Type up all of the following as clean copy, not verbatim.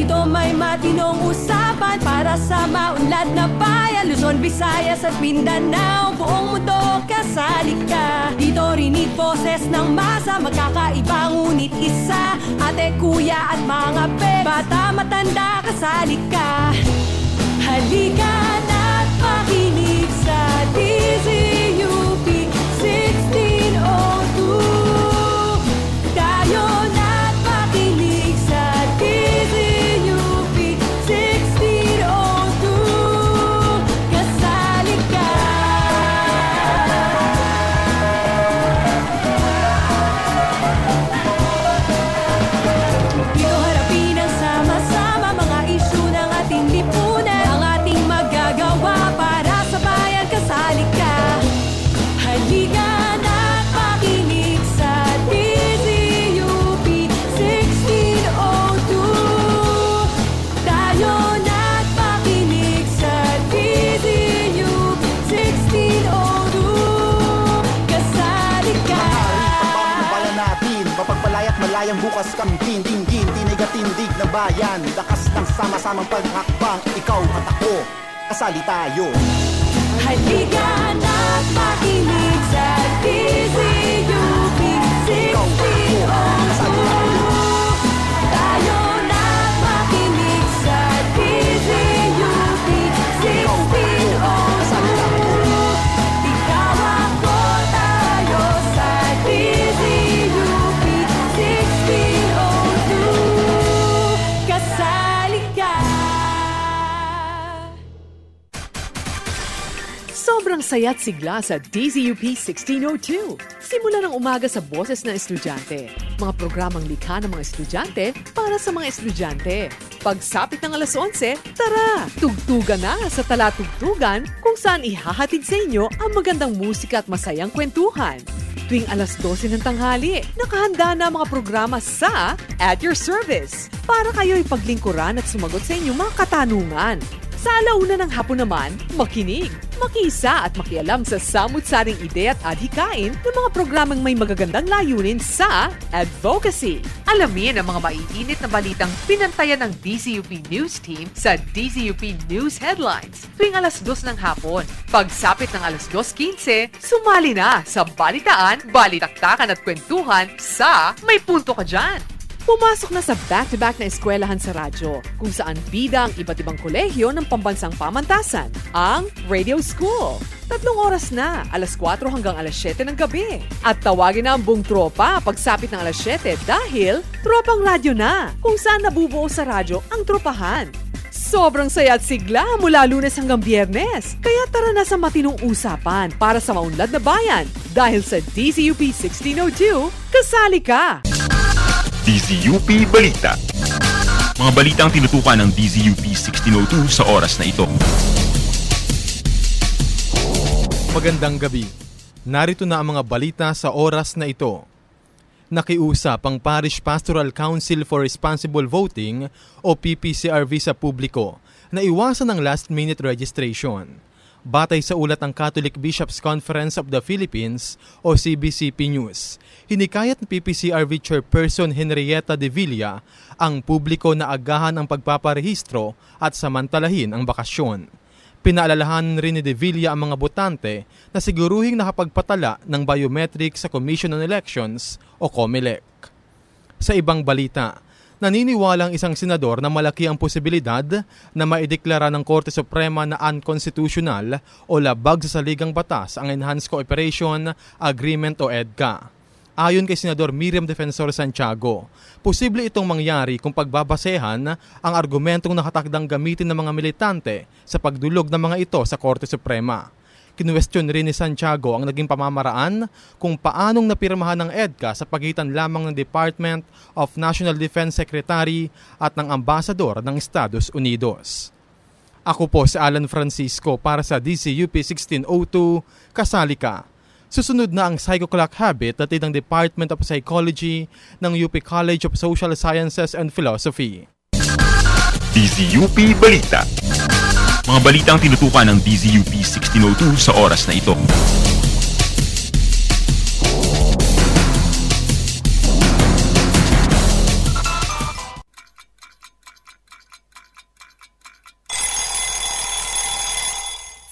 Dito may matinong usapan para sa maunlad na bayan, Luzon, Visayas at Mindanao. Buong mundo kasali ka. Dito rinig boses ng masa, magkakaiba ngunit isa. Ate, kuya at mga pe, bata, matanda, kasali ka. Halika na't makinig sa DZUP 1602. Tayo na't makinig sa DZUP 1602. Kasali ka. Dito harapin ang sama-sama mga isyu ng ating lipunan, ang ating magagawa para sa bayan. Kasali ka. Halika na't makinig sa DZUP 1602. Tayo na't makinig sa DZUP 1602. Kasali ka. Pagpapala natin, mapagpalay at malayang bukas kami tindig na bayan. Lakas ng sama-samang paghakbang, ikaw at ako, kasali tayo. Halika na't makinig sa DZUP 1602. Tayo na't makinig sa DZUP 1602. Ikaw ako, tayo sa DZUP 1602. Kasali ka. Sobrang saya't sigla sa DZUP 1602. Simula ng umaga sa boses ng estudyante. Mga programang likha ng mga estudyante para sa mga estudyante. Pagsapit ng alas 11, tara! Tugtugan na sa Talatugtugan kung saan ihahatid sa inyo ang magandang musika at masayang kwentuhan. Tuwing alas 12 ng tanghali, nakahanda na mga programa sa At Your Service para kayo'y paglingkuran at sumagot sa inyong mga katanungan. Sa alauna ng hapon naman, makinig, makisa at makialam sa samut-saring ide at adhikain ng mga programang may magagandang layunin sa advocacy. Alamin ang mga maiinit na balitang pinantayan ng DZUP News Team sa DZUP News Headlines tuwing alas 2 ng hapon. Pagsapit ng alas 2:15, sumali na sa balitaan, balitaktakan at kwentuhan sa May Punto Ka Dyan. Pumasok na sa back-to-back na eskwelahan sa radyo, kung saan bida ang iba't ibang kolehiyo ng pambansang pamantasan, ang Radio School. 3 oras na, alas 4 hanggang alas 7 ng gabi. At tawagin na ang buong tropa pagsapit ng alas 7 dahil tropang radyo na, kung saan nabubuo sa radyo ang tropahan. Sobrang saya at sigla mula Lunes hanggang Biyernes. Kaya tara na sa matinong usapan para sa maunlad na bayan. Dahil sa DZUP 1602, kasali ka! DZUP Balita. Mga balitang tinutukan ng DZUP 1602 sa oras na ito. Magandang gabi. Narito na ang mga balita sa oras na ito. Nakiusap ang Parish Pastoral Council for Responsible Voting o PPCRV sa publiko na iwasan ang last-minute registration. Batay sa ulat ng Catholic Bishops' Conference of the Philippines o CBCP News, hinikayat ng PPCRV Chairperson Henrietta de Villa ang publiko na agahan ang pagpaparehistro at samantalahin ang bakasyon. Pinaalalahanan rin ni de Villa ang mga botante na siguruhing nakapagpatala ng biometric sa Commission on Elections o COMELEC. Sa ibang balita, naniniwalang isang senador na malaki ang posibilidad na maideklara ng Korte Suprema na unconstitutional o labag sa saligang batas ang Enhanced Cooperation Agreement o EDCA. Ayon kay Senador Miriam Defensor Santiago, posible itong mangyari kung pagbabasehan ang argumentong nakatakdang gamitin ng mga militante sa pagdulog ng mga ito sa Korte Suprema. Kinuwestiyon rin ni Santiago ang naging pamamaraan kung paanong napirmahan ng EDCA sa pagitan lamang ng Department of National Defense Secretary at ng Ambasador ng Estados Unidos. Ako po si Alan Francisco para sa DZUP 1602, kasali ka. Susunod na ang Psycho Clock Habit natin ng Department of Psychology ng UP College of Social Sciences and Philosophy. DZUP Balita. Mga balitang tinutukan ng DZUP 1602 sa oras na ito.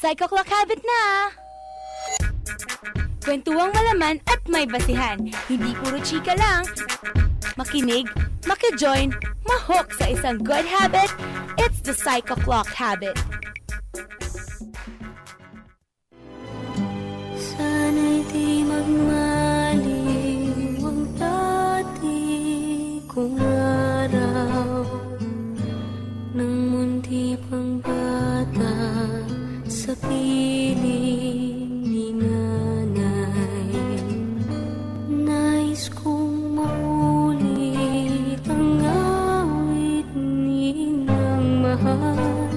Psycho Clock Habit na! Kwentuang malaman at may basihan. Hindi puro chika lang. Makinig, maki-join, ma-hook sa isang good habit. It's the Psycho Clock Habit. Sana'y di magmaliw ang dati kong araw nang munti pang bata sa piling ni nanay. Nais kong maulit ang awit ninang mahal,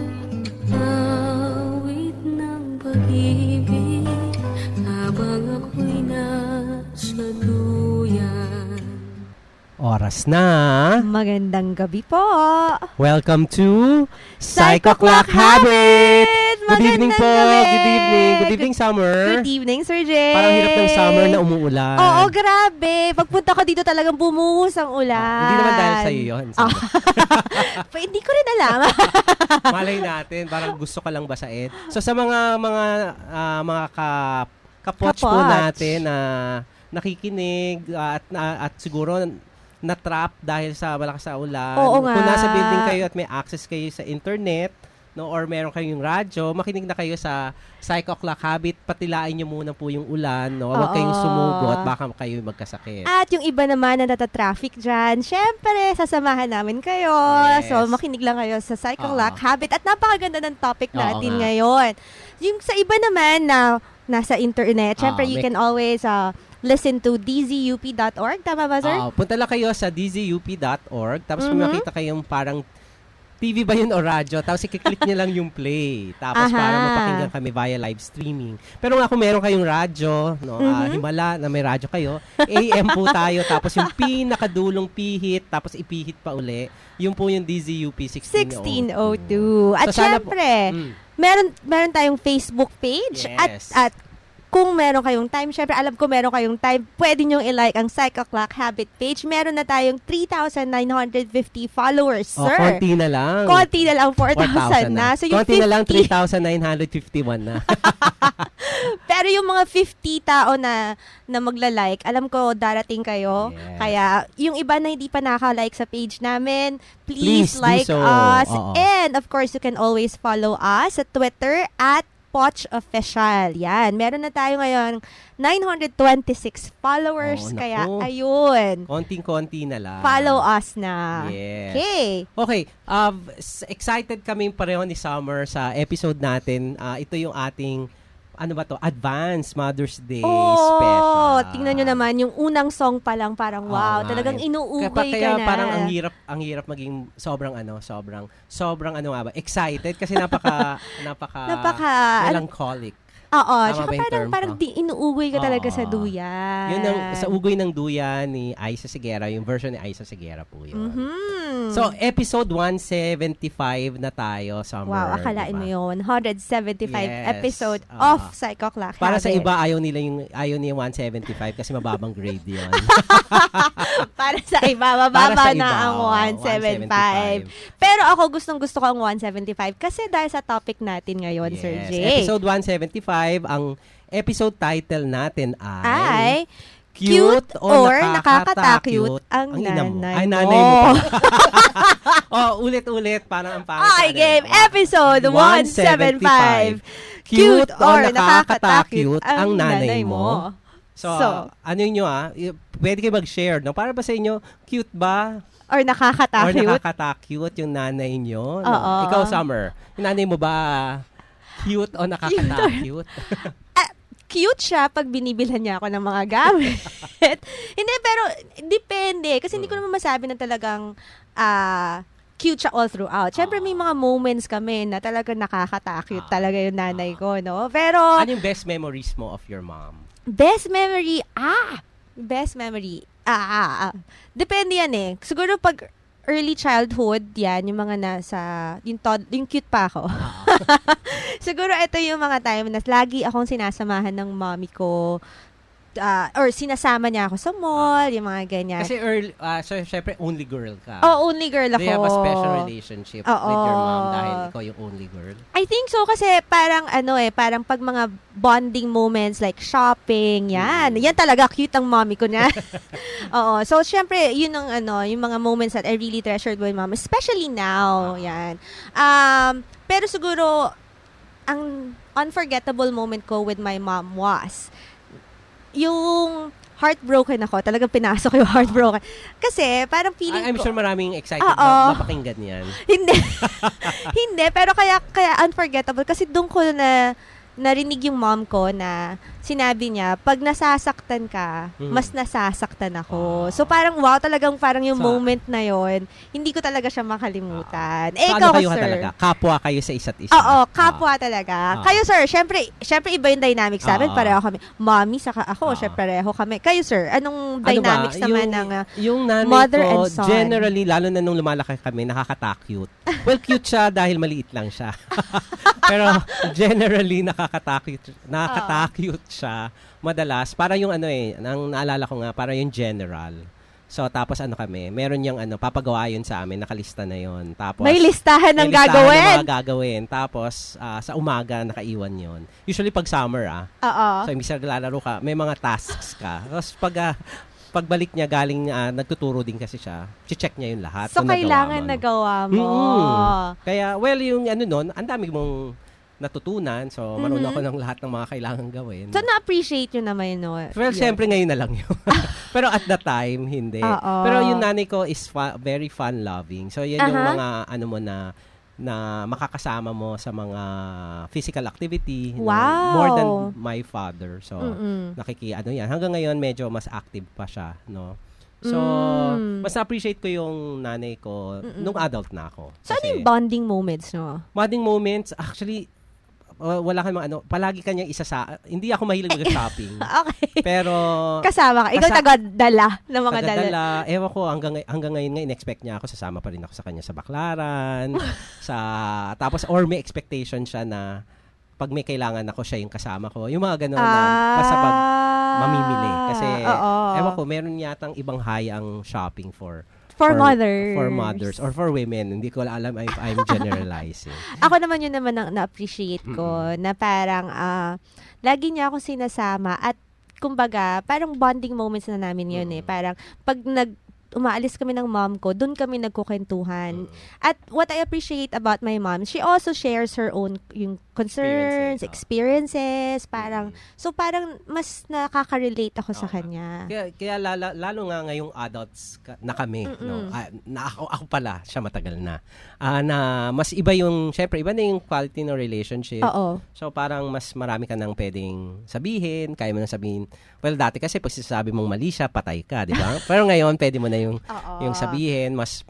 awit ng pag-ibig habang ako'y nasa duyan. Oras na. Magandang gabi po. Welcome to Psycho Clock Habit. Good evening po. Gabi. Good evening. Good evening, Summer. Good evening, Sir Jay. Parang hirap ng summer na umuulan. Oo, grabe. Pagpunta ko dito talagang bumuhos ang ulan. Hindi naman dahil sa'yo yun. Hindi ko rin alam. Malay natin. Parang gusto ka lang basain. So sa mga kapots po natin na nakikinig at siguro na-trap dahil sa malakas na ulan. Oo nga. Kung nasa building kayo at may access kayo sa internet, no, or meron kayong radyo, makinig na kayo sa Psycho Clock Habit. Patilain nyo muna po yung ulan, no? Huwag kayong sumugot, baka kayo magkasakit. At yung iba naman na natatraffic dyan, syempre, sasamahan namin kayo. Yes. So, makinig lang kayo sa Psycho Clock Habit. At napakaganda ng topic natin ngayon. Yung sa iba naman na nasa internet, syempre, you can always listen to dzup.org. Tama ba, sir? Punta lang kayo sa dzup.org. Tapos makita kayong parang TV ba yun o radyo? Tapos i-click nyo lang yung play. Tapos para mapakinggan kami via live streaming. Pero nga kung meron kayong radyo, no, himala na may radyo kayo, AM po tayo. Tapos yung pinakadulong pihit, tapos ipihit pa uli. Yun po yung DZUP 1602. At So, syempre, meron tayong Facebook page. Yes. At kung meron kayong time, syempre alam ko meron kayong time, pwede nyo i-like ang Psycho Clock Habit page. Meron na tayong 3,950 followers, sir. Konti na lang. Konti na lang, 4,000 na. So, yung konti 50, na lang, 3,951 na. Pero yung mga 50 tao na magla-like, alam ko darating kayo. Yes. Kaya yung iba na hindi pa naka-like sa page namin, please like do so. us. And of course, you can always follow us sa Twitter at Poch Official. Yan. Meron na tayo ngayon 926 followers. Kaya, ayun. Konting-konti na lang. Follow us na. Yes. Okay. Excited kami pareho ni Summer sa episode natin. Ito yung ating Advance Mother's Day special. Tingnan nyo naman, yung unang song pa lang parang wow, talagang inuugay ka na. Kaya parang ang hirap maging sobrang excited kasi napaka melancholic. Oo, tsaka parang inuugay ka talaga sa duyan. Yun sa ugoy ng duyan ni Aisa Sigera, yung version ni Aisa Sigera po yun. So, episode 175 na tayo, Summer. Wow, akalain mo yun. 175 episode of Psycho Clock Habit. Para sa iba, ayaw niya yung 175 kasi mababang grade yun. Para sa iba, mababa na ang 175. Pero ako, gustong-gusto ko ang 175 kasi dahil sa topic natin ngayon, Sir Jay. Episode 175, ang episode title natin ay Cute or nakakatakute ang nanay mo. Ay, nanay mo pa. Ulit-ulit, parang ang pangit. Game, episode 175. Cute or nakakatakute ang nanay mo. So ano nyo pwede kayo mag-share, no? Para ba sa inyo, cute ba? Or nakakatakute yung nanay nyo? Oo. Ikaw, Summer, yung nanay mo ba cute o nakakatakute? Cute siya pag binibilhan niya ako ng mga gamit. Hindi, pero depende. Kasi hindi ko naman masabi na talagang cute siya all throughout. Siyempre, may mga moments kami na talagang nakakatakute talaga yung nanay ko, no? Pero ano yung best memories mo of your mom? Best memory? Depende yan eh. Siguro pag early childhood, yan, yung mga nasa, yung cute pa ako. Siguro ito yung mga time na lagi akong sinasamahan ng mommy ko or sinasama niya ako sa mall, yung mga ganyan. Kasi so syempre only girl ka. Only girl ako. Do you have a special relationship with your mom dahil ikaw yung only girl? I think so kasi parang parang pag mga bonding moments like shopping, yan talaga cute ang mommy ko niya. Oo. So syempre, yun ang yung mga moments that I really treasured with mom, especially now. Yan. Pero siguro ang unforgettable moment ko with my mom was yung heartbroken ako. Talagang pinasok yung heartbroken. Kasi, parang feeling I'm ko... sure maraming excited na mapakinggan yan. Hindi. Hindi. Pero kaya unforgettable. Kasi doon ko narinig yung mom ko na sinabi niya, pag nasasaktan ka, mas nasasaktan ako. So parang talagang parang yung moment na yon, hindi ko talaga siya makalimutan. So ikaw, kayo sir? talaga? Kapwa kayo sa isa't isa? Oo, kapwa talaga. Kayo, sir, syempre iba yung dynamics namin. Pareho kami. Mommy, saka ako, syempre pareho kami. Kayo, sir, anong dynamics naman ng yung nanay mother ko, and son? generally, lalo na nung lumalaki kami, nakaka-cute. Well, cute siya dahil maliit lang siya. Pero generally, nakaka-cute siya. Madalas, para yung ang naalala ko nga, para yung general. So, tapos kami, meron yung papagawa yun sa amin, nakalista na yun. Tapos, may listahan ng gagawin. gagawin. May listahan ng mga gagawin. Tapos, sa umaga, nakaiwan yun. Usually, pag summer, So, imbis na naglalaro ka, may mga tasks ka. Tapos, pagbalik niya, galing, nagtuturo din kasi siya, check niya yung lahat. So, kailangan nagawa mo. Kaya, well, yung nun, ang dami mong natutunan. So, marunong ako ng lahat ng mga kailangan gawin. So, na-appreciate yun naman yun. Well, syempre ngayon na lang yun. Pero at the time, hindi. Pero yung nanay ko is very fun-loving. So, yan yung mga mo na makakasama mo sa mga physical activity. Wow! More than my father. So, yan. Hanggang ngayon, medyo mas active pa siya, no? So, mas na-appreciate ko yung nanay ko nung adult na ako. So, ano yung bonding moments, no? Bonding moments, actually, wala kang palagi kanyang hindi ako mahilig mag-shopping. Okay. Pero kasama ka. Ikaw taga-dala ng mga dala. Ewan ko, hanggang ngayon nga, in-expect niya ako, sasama pa rin ako sa kanya sa baklaran, tapos, or may expectation siya na pag may kailangan ako, siya yung kasama ko. Yung mga gano'n na basta pag mamimili. Kasi, ewan ko, meron yatang ibang high ang shopping for mothers. For mothers or for women. Hindi ko alam if I'm generalizing. Ako naman yun naman na-appreciate ko na parang lagi niya ako sinasama at kumbaga parang bonding moments na namin yun Parang pag umaalis kami ng mom ko, doon kami nagkukwentuhan. At what I appreciate about my mom, she also shares her own yung concerns, experiences, parang mas nakaka-relate ako sa kanya. Kaya lalo nga ngayong adults na kami, no? Ako pala, siya matagal na. Na mas iba yung, syempre, iba na yung quality ng relationship. So parang mas marami ka nang pwedeng sabihin, kaya mo nang sabihin. Well, dati kasi pag sinasabi mong mali siya, patay ka, di ba? Pero ngayon, pwede mo na yung sabihin, mas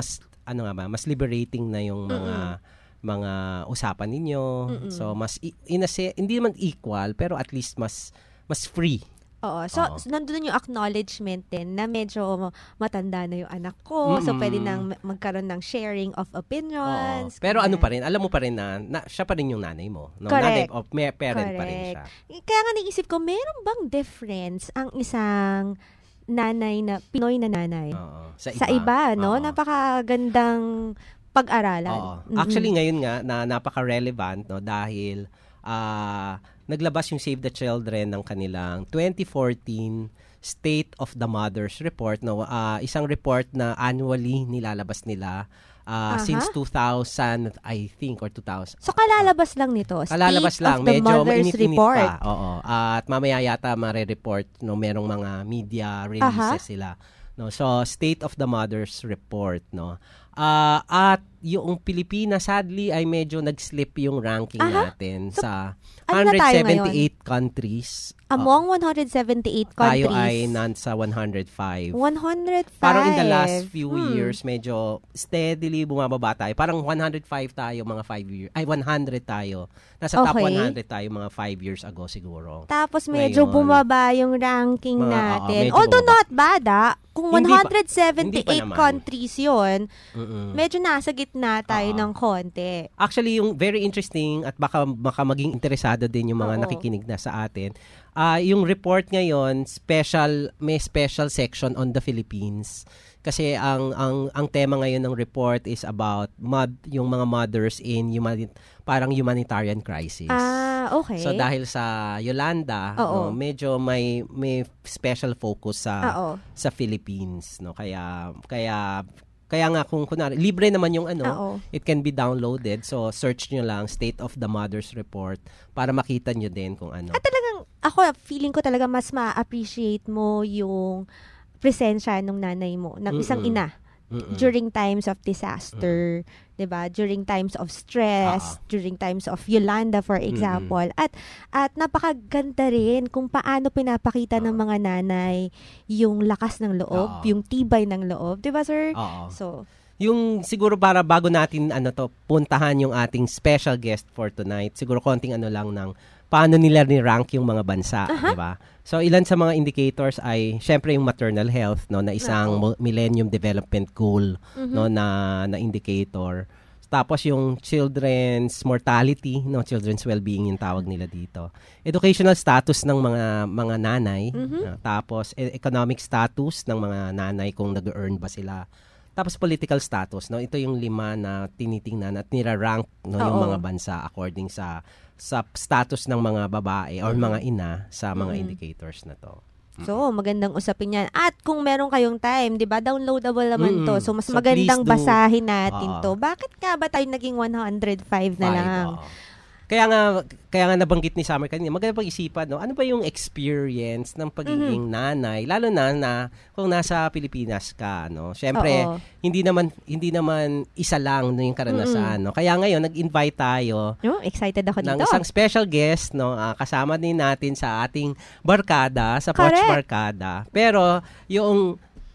liberating na yung mga usapan ninyo. So mas hindi man equal, pero at least mas free. So nandun yung acknowledgement din na medyo matanda na yung anak ko. So pwede nang magkaroon ng sharing of opinions. Pero ano pa rin, alam mo pa rin na siya pa rin yung nanay mo. No? Nanay of parent pa rin siya. Kaya nga naisip ko, meron bang difference ang isang nanay na Pinoy na nanay sa iba, no? Napakagandang pag-aralan. Actually ngayon nga na napaka-relevant, no, dahil naglabas yung Save the Children ng kanilang 2014 State of the Mothers Report, no, isang report na annually nilalabas nila since 2000, I think, or 2000. So, kalalabas lang nito? Kalalabas lang. Medyo mainit-init pa. At mamaya yata mare-report, no, merong mga media releases sila. No, so, State of the Mothers Report, no. At yung Pilipinas, sadly, ay medyo nag-slip yung ranking natin sa 178 countries. Among 178 countries? Tayo ay nasa 105. 105? Parang in the last few years, medyo steadily bumababa tayo. Parang 105 tayo mga 5 years. Ay, 100 tayo. Nasa top 100 tayo mga 5 years ago siguro. Tapos medyo bumaba yung ranking natin. Although not bad, kung Hindi pa 178 naman. countries yun, Mm-mm. medyo nasa gitna tayo ng konti. Actually, yung very interesting at baka maging interesado din yung mga Oo. nakikinig na sa atin. Yung report ngayon, may special section on the Philippines. Kasi ang tema ngayon ng report is about yung mga mothers in parang humanitarian crisis. Okay. So dahil sa Yolanda, Oo. no, medyo may special focus Oo. sa Philippines, no. Kaya nga kung kunwari, libre naman yung Oo. it can be downloaded. So search nyo lang State of the Mothers Report para makita nyo din kung ano. At talagang, ako, feeling ko talaga mas ma-appreciate mo yung presensya ng nanay mo, ng isang ina. During times of disaster, 'di ba? During times of stress, during times of Yolanda for example. At napakaganda rin kung paano pinapakita ng mga nanay yung lakas ng loob, yung tibay ng loob, 'di ba, sir? So, yung siguro para bago natin puntahan yung ating special guest for tonight, siguro konting lang ng paano nila ni-rank yung mga bansa, 'di ba? So ilan sa mga indicators ay syempre yung maternal health, no, na isang Millennium Development Goal, no, na indicator. Tapos yung children's mortality, no, children's well-being yung tawag nila dito. Educational status ng mga nanay, tapos economic status ng mga nanay kung nag-earn ba sila. Tapos political status, no, ito yung 5 na tinitingnan at nira-rank, no, yung mga bansa according sa status ng mga babae or mga ina sa mga indicators na to. So, magandang usapin yan. At kung meron kayong time, 'di ba, downloadable naman to. So, mas So, magandang please do. basahin natin to. Bakit nga ba tayo naging 105 na lang? Kaya nga nabanggit ni Summer kanina, maganda pag-isipan, no? Ano ba yung experience ng pagiging nanay, lalo na kung nasa Pilipinas ka, no? Syempre, hindi naman isa lang no, yung karanasan, no? Kaya ngayon nag-invite tayo. Excited ako ng dito. isang special guest, no? Kasama din natin sa ating barkada, sa Poch Barkada. Pero yung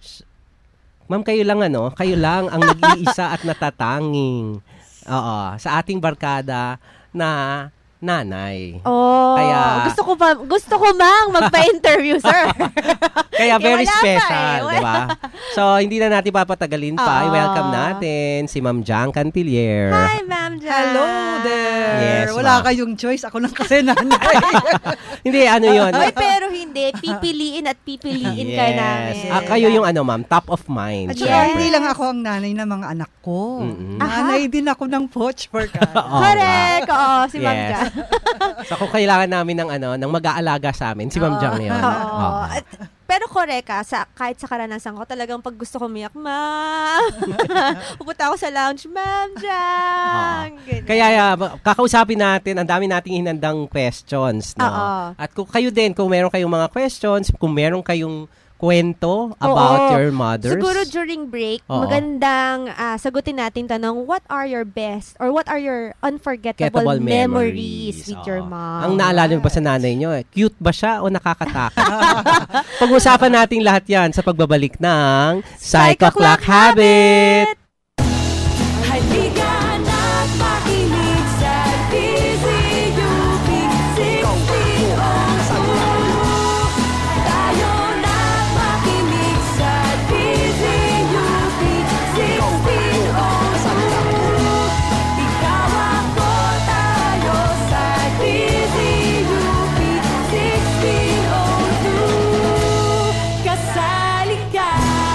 Ma'am, kayo lang ang nag-iisa at natatanging. Sa ating barkada na nanay. Kaya gusto ko mang magpa-interview, sir. Kaya very wala special, pa, 'di ba? So, hindi na natin papatagalin pa. I-welcome natin si Ma'am Jang Cantilier. Hi, Ma'am Jang. Hello there. Yes, wala ma'am. kayong choice. Ako lang kasi nanay. Hindi, yun. Oy, pero hindi. Pipiliin ka namin. Kayo yung ma'am, top of mind. At saka hindi lang ako ang nanay ng mga anak ko. Nanay din ako ng Poch Barkada. Correct. Oo, si Ma'am Jang. So, kung kailangan namin ng mag-aalaga sa amin, si Ma'am Jang yun. Pero correct kahit sa karanasan ko, talagang pag gusto ko umiyak, Ma'am, pupunta ako sa lounge, Ma'am Jang. Kaya kakausapin natin, ang dami nating hinandang questions. No? At kung kayo din, kung meron kayong mga questions, kung meron kayong kwento about your mothers. Siguro during break, magandang sagutin natin tanong, what are your best or what are your unforgettable memories with your mom? Ang naalala mo ba sa nanay nyo? Cute ba siya o nakakatakot? Pag-usapan natin lahat yan sa pagbabalik ng Psycho Clock Habit! Halika na't makinig sa DZUP 1602. Tayo na't makinig sa DZUP 1602. Ikaw ako tayo sa DZUP 1602. Kasali ka.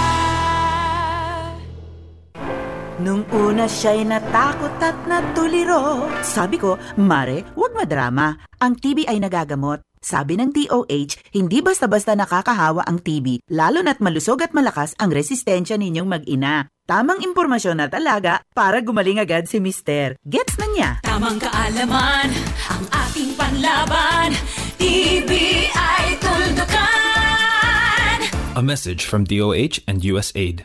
Nung una siya'y natakot at natuliro. Sabi ko, Mare, huwag madrama. Ang TB ay nagagamot. Sabi ng DOH, hindi basta-basta nakakahawa ang TB, lalo na't malusog at malakas ang resistensya ninyong mag-ina. Tamang impormasyon at alaga para gumaling agad si Mister. Gets na niya. Tamang kaalaman, ang ating panlaban. TB ay tuldukan. A message from DOH and USAID.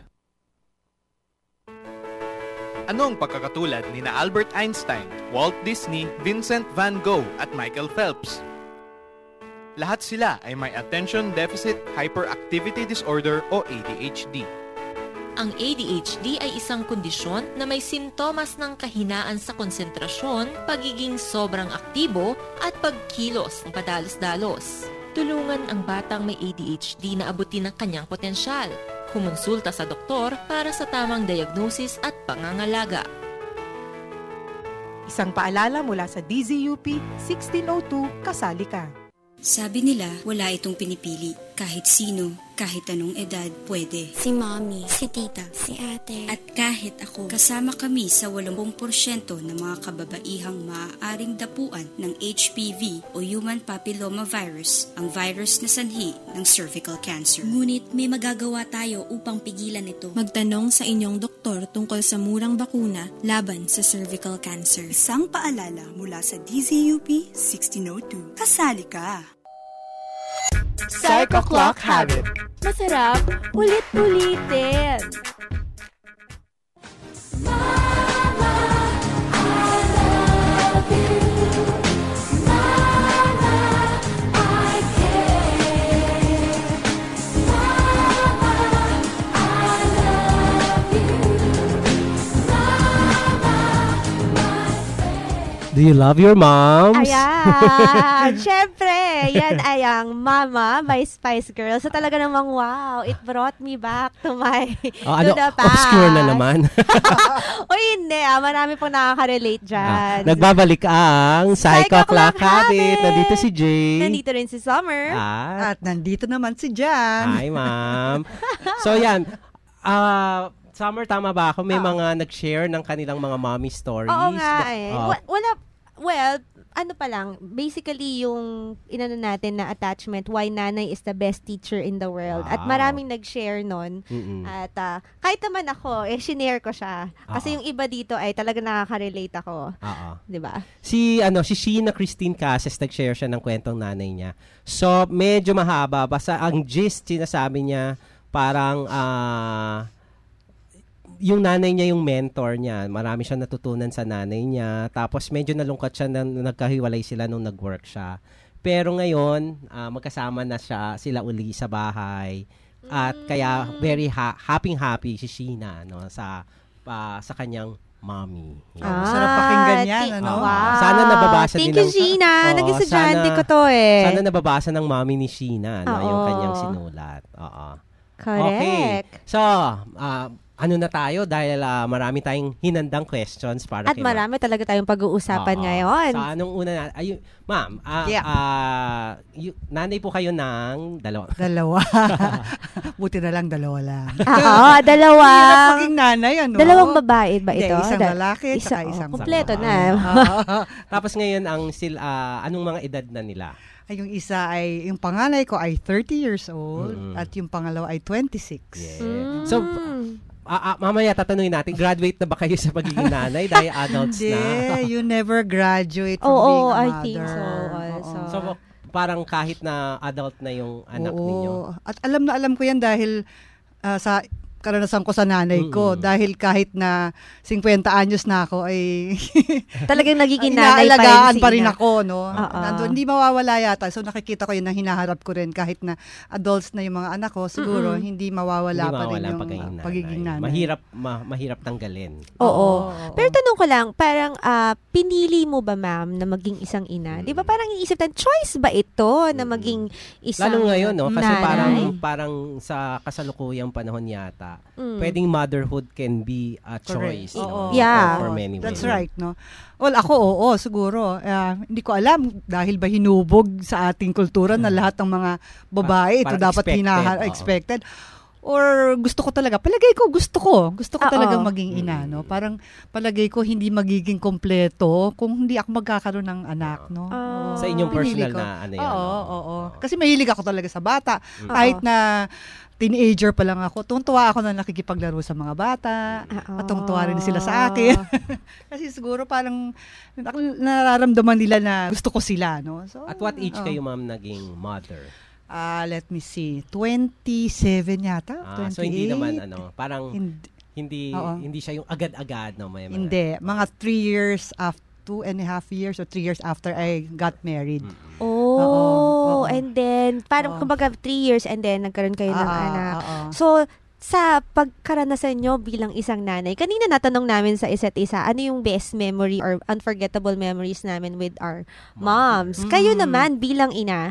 Anong pagkakatulad ni Albert Einstein, Walt Disney, Vincent van Gogh at Michael Phelps? Lahat sila ay may Attention Deficit Hyperactivity Disorder o ADHD. Ang ADHD ay isang kondisyon na may sintomas ng kahinaan sa konsentrasyon, pagiging sobrang aktibo at pagkilos ng padalos-dalos. Tulungan ang batang may ADHD na abutin ang kanyang potensyal. Kumonsulta sa doktor para sa tamang diagnosis at pangangalaga. Isang paalala mula sa DZUP 1602, kasali ka. Sabi nila, wala itong pinipili. Kahit sino, kahit anong edad, pwede. Si mommy, si tita, si ate. At kahit ako, kasama kami sa 80% ng mga kababaihang maaaring dapuan ng HPV o Human Papilloma Virus, ang virus na sanhi ng cervical cancer. Ngunit may magagawa tayo upang pigilan ito. Magtanong sa inyong doktor tungkol sa murang bakuna laban sa cervical cancer. Isang paalala mula sa DZUP 1602. Kasali ka! Psycho Clock Habit. Masarap, ulit-ulitin. Do you love your moms? Ayan! Siyempre, yan ay ang Mama by Spice Girls. So talaga namang wow, it brought me back to my to the past. Obscure na naman. O hindi, marami pong nakaka-relate dyan. Nagbabalik ang Psycho Clock Habit. Nandito si Jay. Nandito rin si Summer. At nandito naman si Jan. Hi, ma'am. So yan, Summer, tama ba ako? May mga nag-share ng kanilang mga mommy stories. Oo nga eh. Well, ano pa lang, basically yung inano natin na attachment, why nanay is the best teacher in the world. At maraming nag-share nun. At kahit naman ako, shinare ko siya. Kasi yung iba dito ay talaga nakaka-relate ako. Diba? Si Sheena Christine Cases, nag-share siya ng kwentong nanay niya. So, medyo mahaba. Basta ang gist, sinasabi niya, parang yung nanay niya yung mentor niya. Marami siyang natutunan sa nanay niya. Tapos medyo nalungkot siya na nagkahiwalay sila nung nag-work siya. Pero ngayon, magkasama na sila uli sa bahay. At kaya very happy si Sheena sa kanyang mommy. Sarap pakinggan yan, ano? Wow. Sana nababasa Thank din you, Sheena. Nag-estudyante ko to eh. Sana nababasa ng mommy ni Sheena, yung kanyang sinulat. Correct. Okay. So, ano na tayo dahil marami tayong hinandang questions para at marami talaga tayong pag-uusapan ngayon. So, anong una na? Ma'am, nanay po kayo ng dalawa. Buti na lang dalawa lang. Oo, dalawa. Hirap maging nanay, ano? Dalawang babae ba ito? Isang lalaki at isang kumpleto na. Tapos ngayon, anong mga edad na nila? Ay, yung isa ay, yung panganay ko ay 30 years old at yung pangalawa ay 26. Yeah. So, mamaya tatanungin natin, graduate na ba kayo sa pagiging nanay dahil adults na? Hindi, you never graduate from being a mother. I think so also. So, parang kahit na adult na yung anak ninyo. At alam ko yan dahil sa karanasan ko sa nanay ko. Dahil kahit na 50 anyos na ako ay talagang nagiging nanay pa rin ako, no? Nandun, hindi mawawala yata. So nakikita ko yun na hinaharap ko rin kahit na adults na yung mga anak ko, siguro hindi mawawala pa rin yung pagiging nanay. Mahirap tanggalin. Oo. Pero tanong ko lang, parang pinili mo ba, ma'am, na maging isang ina? Di ba parang iisip tayo, choice ba ito na maging isang lalo ngayon, no? Kasi nanay? parang sa kasalukuyang panahon yata, pwedeng motherhood can be a choice. No? For many women. That's right, no? Well, ako, siguro. Hindi ko alam, dahil ba hinubog sa ating kultura na lahat ng mga babae, ito dapat expected. Or gusto ko talaga, palagay ko, gusto ko talaga maging ina, no? Parang palagay ko hindi magiging kompleto kung hindi ako magkakaroon ng anak, no? Sa inyong personal na ano yun. Oo. Kasi mahilig ako talaga sa bata. Kahit na teenager pa lang ako, tuwa ako na nakikipaglaro sa mga bata. Matungtuwa rin sila sa akin. Kasi siguro parang nararamdaman nila na gusto ko sila, no? So, at what age kayo, ma'am, naging mother? Let me see. 27 yata? 28? So hindi naman parang hindi siya yung agad-agad, no? Hindi. Mga 3 years after, 2.5 years or 3 years after I got married. And then parang kumbaga 3 years and then nagkaroon kayo ng anak. So sa pagkaranasan nyo bilang isang nanay, kanina natanong namin sa isa't isa, ano yung best memory or unforgettable memories namin with our moms? Kayo naman bilang ina,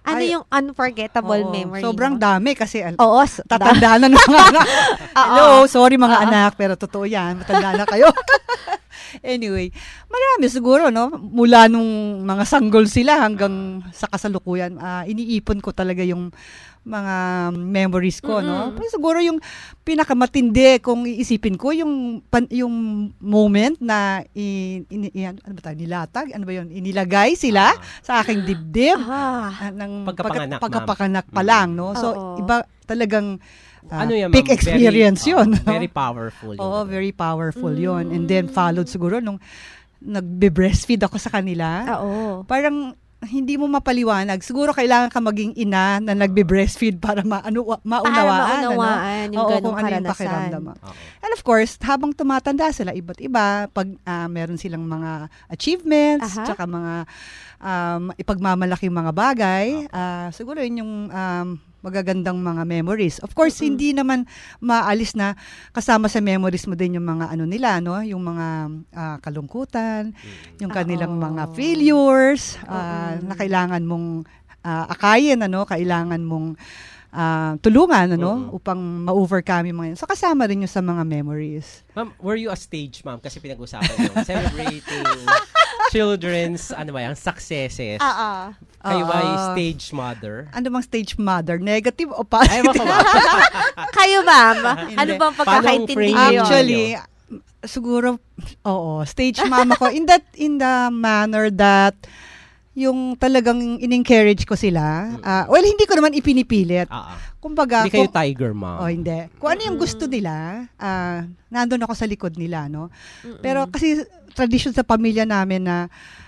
Ano yung unforgettable memory Sobrang mo? dami kasi Oo, tatandaan na ng mga anak. Hello, sorry mga anak, pero totoo yan. Matanda na kayo. Anyway, marami siguro, no? Mula nung mga sanggol sila hanggang sa kasalukuyan, iniipon ko talaga yung mga memories ko, no? Pero siguro yung pinakamatindi kung iisipin ko yung moment na ano ba tayo, nilatag, ano ba yun, inilagay sila sa aking dibdib ng pagkapanganak pa lang, no? So iba talagang peak experience yun. Very powerful yun. Oo, very powerful yun. And then followed siguro nung nagbe-breastfeed ako sa kanila. Parang hindi mo mapaliwanag. Siguro kailangan ka maging ina na nagbe-breastfeed para maunawaan yung ganung kung ano yung pakiramdam. And of course, habang tumatanda sila, iba't iba, pag meron silang mga achievements, tsaka mga ipagmamalaki mga bagay, siguro yun yung magagandang mga memories. Of course, hindi naman maalis na kasama sa memories mo din yung mga ano nila, no? Yung mga kalungkutan, yung kanilang mga failures, na kailangan mong akayin, ano? Kailangan mong tulungan, ano? Upang ma-overcome yung mga yun. So, kasama rin yung sa mga memories. Ma'am, were you a stage ma'am? Kasi pinag-usapan nyo. Celebrating children's, successes. Kayo ba yung stage mother? Ano bang stage mother? Negative o positive? Kayo, ma'am? Ano bang pagkakaintindi yun? Actually, siguro, stage mama ko in the manner that yung talagang in-encourage ko sila. Well, hindi ko naman ipinipilit. Kumbaga, hindi kayo tiger mom. Hindi. Kung ano yung gusto nila, nandun ako sa likod nila, no? Pero kasi tradition sa pamilya namin na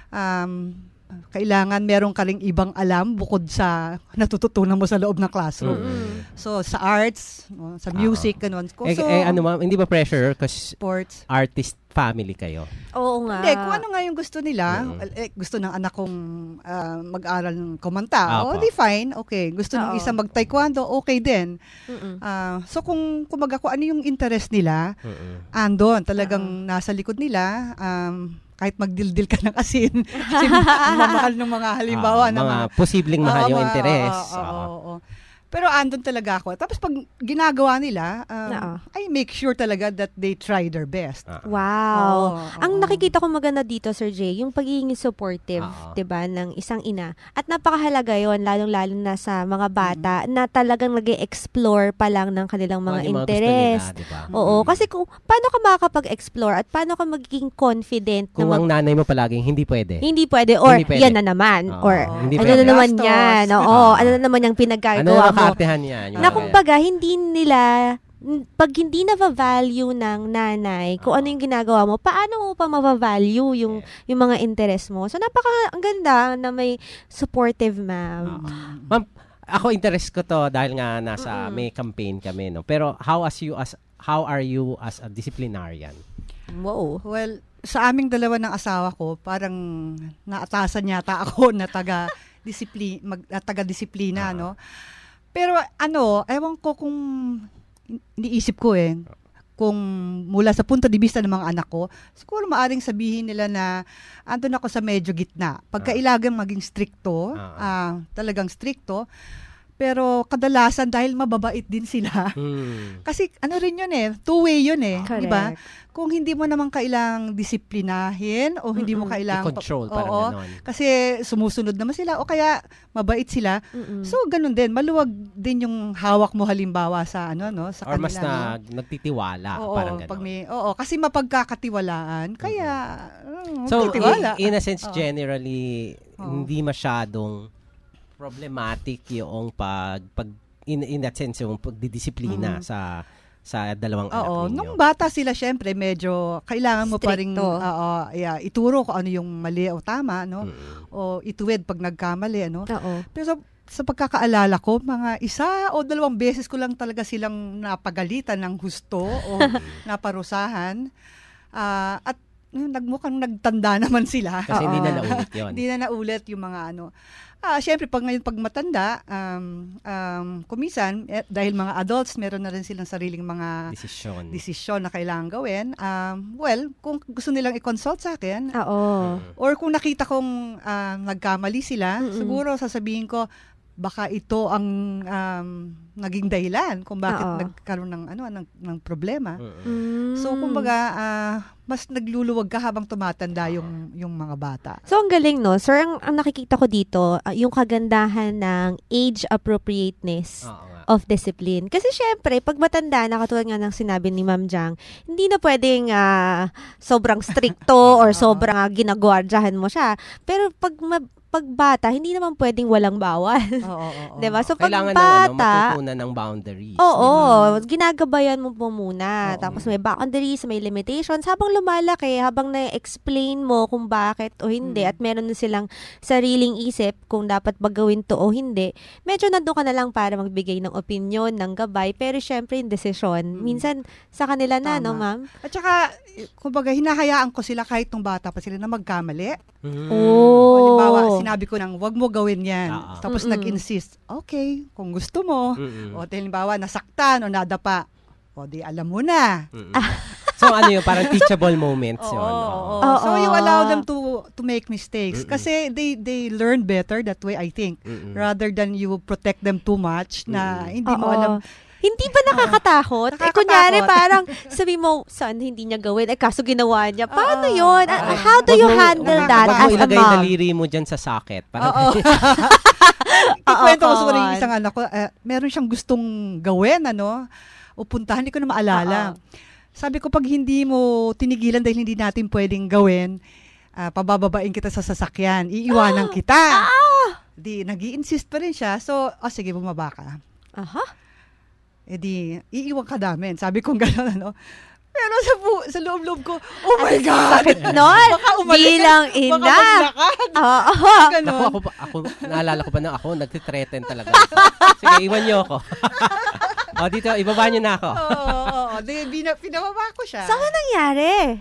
kailangan meron ka ring ibang alam bukod sa natututunan mo sa loob ng classroom. So, sa arts, sa music, ganun. So, ma'am, hindi ba pressure? Kasi sports. Artist family kayo. Oo nga. Hindi, kung ano nga yung gusto nila, gusto ng anak kong mag-aral ng kumanta, di fine, okay. Gusto ng isa mag-taekwondo, okay din. So, kung ano yung interest nila, andon, talagang nasa likod nila, kahit magdildil ka ng asin, kasi mamahal ng mga halimbawa. Mga posibleng mahal yung interes. Pero andun talaga ako. Tapos pag ginagawa nila, I make sure talaga that they try their best. Wow. Ang nakikita ko maganda dito, Sir Jay, yung pagiging supportive, 'di ba, ng isang ina. At napakahalaga 'yon, lalong-lalo na sa mga bata na talagang nag-e-explore pa lang ng kanilang mga interest. Diba? Oo, kasi kung paano ka makakapag-explore at paano ka magiging confident kung ang nanay mo palaging hindi pwede. Hindi pwede or hindi pwede. Yan na naman or ano na naman yan. Ano na naman yung pinagagawa mo. Na kumbaga, hindi nila, pag hindi na-value ng nanay kung ano yung ginagawa mo, paano mo pa ma-value yung mga interest mo? So, ang ganda na may supportive ma'am. Ma'am, ako interest ko to dahil nga nasa may campaign kami, no? Pero how are you as a disciplinarian? Wow. Well, sa aming dalawa ng asawa ko, parang naatasan yata ako na taga-disiplina, no? Pero ewan ko kung iniisip ko kung mula sa punto de vista ng mga anak ko, siguro maaring sabihin nila na andun ako sa medyo gitna. Pagkailagang maging stricto, talagang stricto, pero kadalasan dahil mababait din sila. Kasi rin yun two-way yun di ba? Kung hindi mo naman kailangang disiplinahin o hindi mo kailangang i-control, parang ganon. Kasi sumusunod naman sila o kaya mabait sila. So ganun din, maluwag din yung hawak mo halimbawa sa sa or kanila. Or mas nagtitiwala, parang ganon. Kasi mapagkakatiwalaan, kaya so titiwala. In a sense, generally, hindi masyadong problematic yung in that sense yung pagdidisiplina sa dalawang anak ninyo. Nung bata sila, syempre, medyo kailangan mo pa rin ituro kung ano yung mali o tama, no? O ituwid pag nagkamali, no? Pero sa pagkakaalala ko, mga 1 o 2 beses ko lang talaga silang napagalitan ng husto o naparusahan. At mukhang nagtanda naman sila. Kasi hindi na naulit yun. Hindi na naulit yung mga Siyempre, pag matanda, kumisan, dahil mga adults, meron na rin silang sariling mga desisyon na kailangan gawin. Well, kung gusto nilang i-consult sa akin, or kung nakita kong nagkamali sila, siguro sasabihin ko, baka ito ang naging dahilan kung bakit nagkaroon ng problema. So kumbaga mas nagluluwag ka habang tumatanda yung mga bata. So ang galing, no? Sir, ang nakikita ko dito, yung kagandahan ng age appropriateness of discipline. Kasi syempre, pag matanda na, katulad nga ng sinabi ni Ma'am Jang, hindi na pwedeng sobrang stricto or sobrang ginagwardyahan mo siya. Pero pag bata, hindi naman pwedeng walang bawal. Diba? So, pag kailangan bata, matutunan ng boundaries. ginagabayan mo po muna. Tapos may boundaries, may limitations. Habang lumalaki, habang na-explain mo kung bakit o hindi, at meron na silang sariling isip kung dapat bagawin to o hindi, medyo nandun ka na lang para magbigay ng opinion, ng gabay. Pero syempre, yung desisyon, minsan sa kanila na, no, ma'am? At saka, kumbaga, hinahayaan ko sila kahit nung bata pa sila na magkamali. Halimbawa, sinabi ko nang, wag mo gawin yan. Tapos nag-insist, okay, kung gusto mo. O halimbawa, nasaktan o nadapa. O di, alam mo na. So, ano yun? Parang teachable moments yun. So, you allow them to make mistakes. Kasi they learn better that way, I think. Rather than you protect them too much na hindi mo alam. Hindi ba nakakatakot? Kunyari parang sabi mo, saan hindi niya gawin? Kaso ginawa niya. Paano yun? How do you handle that as a mom? Ilagay daliri mo dyan sa socket. Ikwento ko sa yung isang anak ko, meron siyang gustong gawin, o puntahan, hindi ko na maalala. Sabi ko, pag hindi mo tinigilan dahil hindi natin pwedeng gawin, pabababain kita sa sasakyan, iiwanan kita. Di, nag-i-insist pa rin siya. So, sige, bumaba ka. Di, iiwan ka namin. Sabi kong gano'n, Pero sa loob-loob ko, oh my God! Sakit nun! Bilang ina! Baka maglakad! Ganon. Ako, naalala ko pa na ako, nagtitreten talaga. Sige, iwan niyo ako. Dito, ibaba niyo na ako. Pinababa ko siya. Saan nangyari?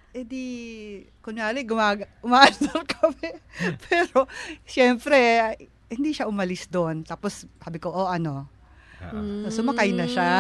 Kunyari, umaandar kami. Pero, syempre, hindi siya umalis doon. Tapos, sabi ko, sumakay na siya.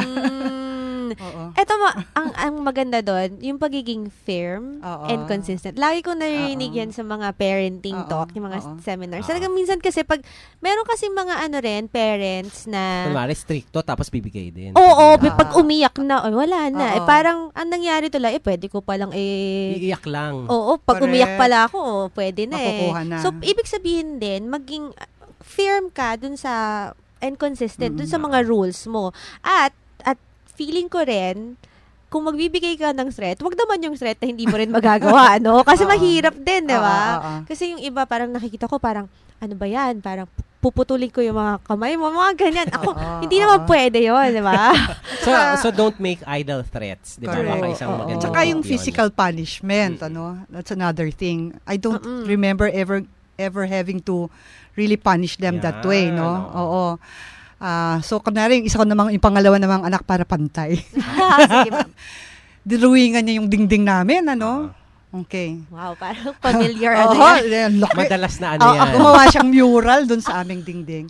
Eto ang maganda doon, yung pagiging firm and consistent. Lagi ko narinig yan sa mga parenting talk, yung mga seminars. Talagang minsan kasi pag meron kasi mga parents na kunwari stricto tapos bibigay din. Pag umiyak na, wala na. Parang ang nangyari tuloy, pwede ko palang iiyak lang. Pag umiyak pala ako, pwede na na. So ibig sabihin din, maging firm ka dun sa and consistent dun sa mga rules mo. At feeling ko rin, kung magbibigay ka ng threat, wag naman yung threat na hindi mo rin magagawa, Kasi mahirap din, di ba? Kasi yung iba, parang nakikita ko, parang, ano ba yan? Parang puputulin ko yung mga kamay mo, mga ganyan. Ako, hindi naman pwede yun, di ba? So don't make idle threats, di ba? Baka isang maganda. Tsaka yung physical punishment, that's another thing. I don't remember ever having to really punish them that way, Oo. So, kunwari, isa ko namang, yung pangalawa namang anak para pantay. Sige, ma'am. Dinuwingan niya yung dingding namin, Okay. Wow, parang familiar. Madalas na yan. Gumawa siyang mural dun sa aming dingding.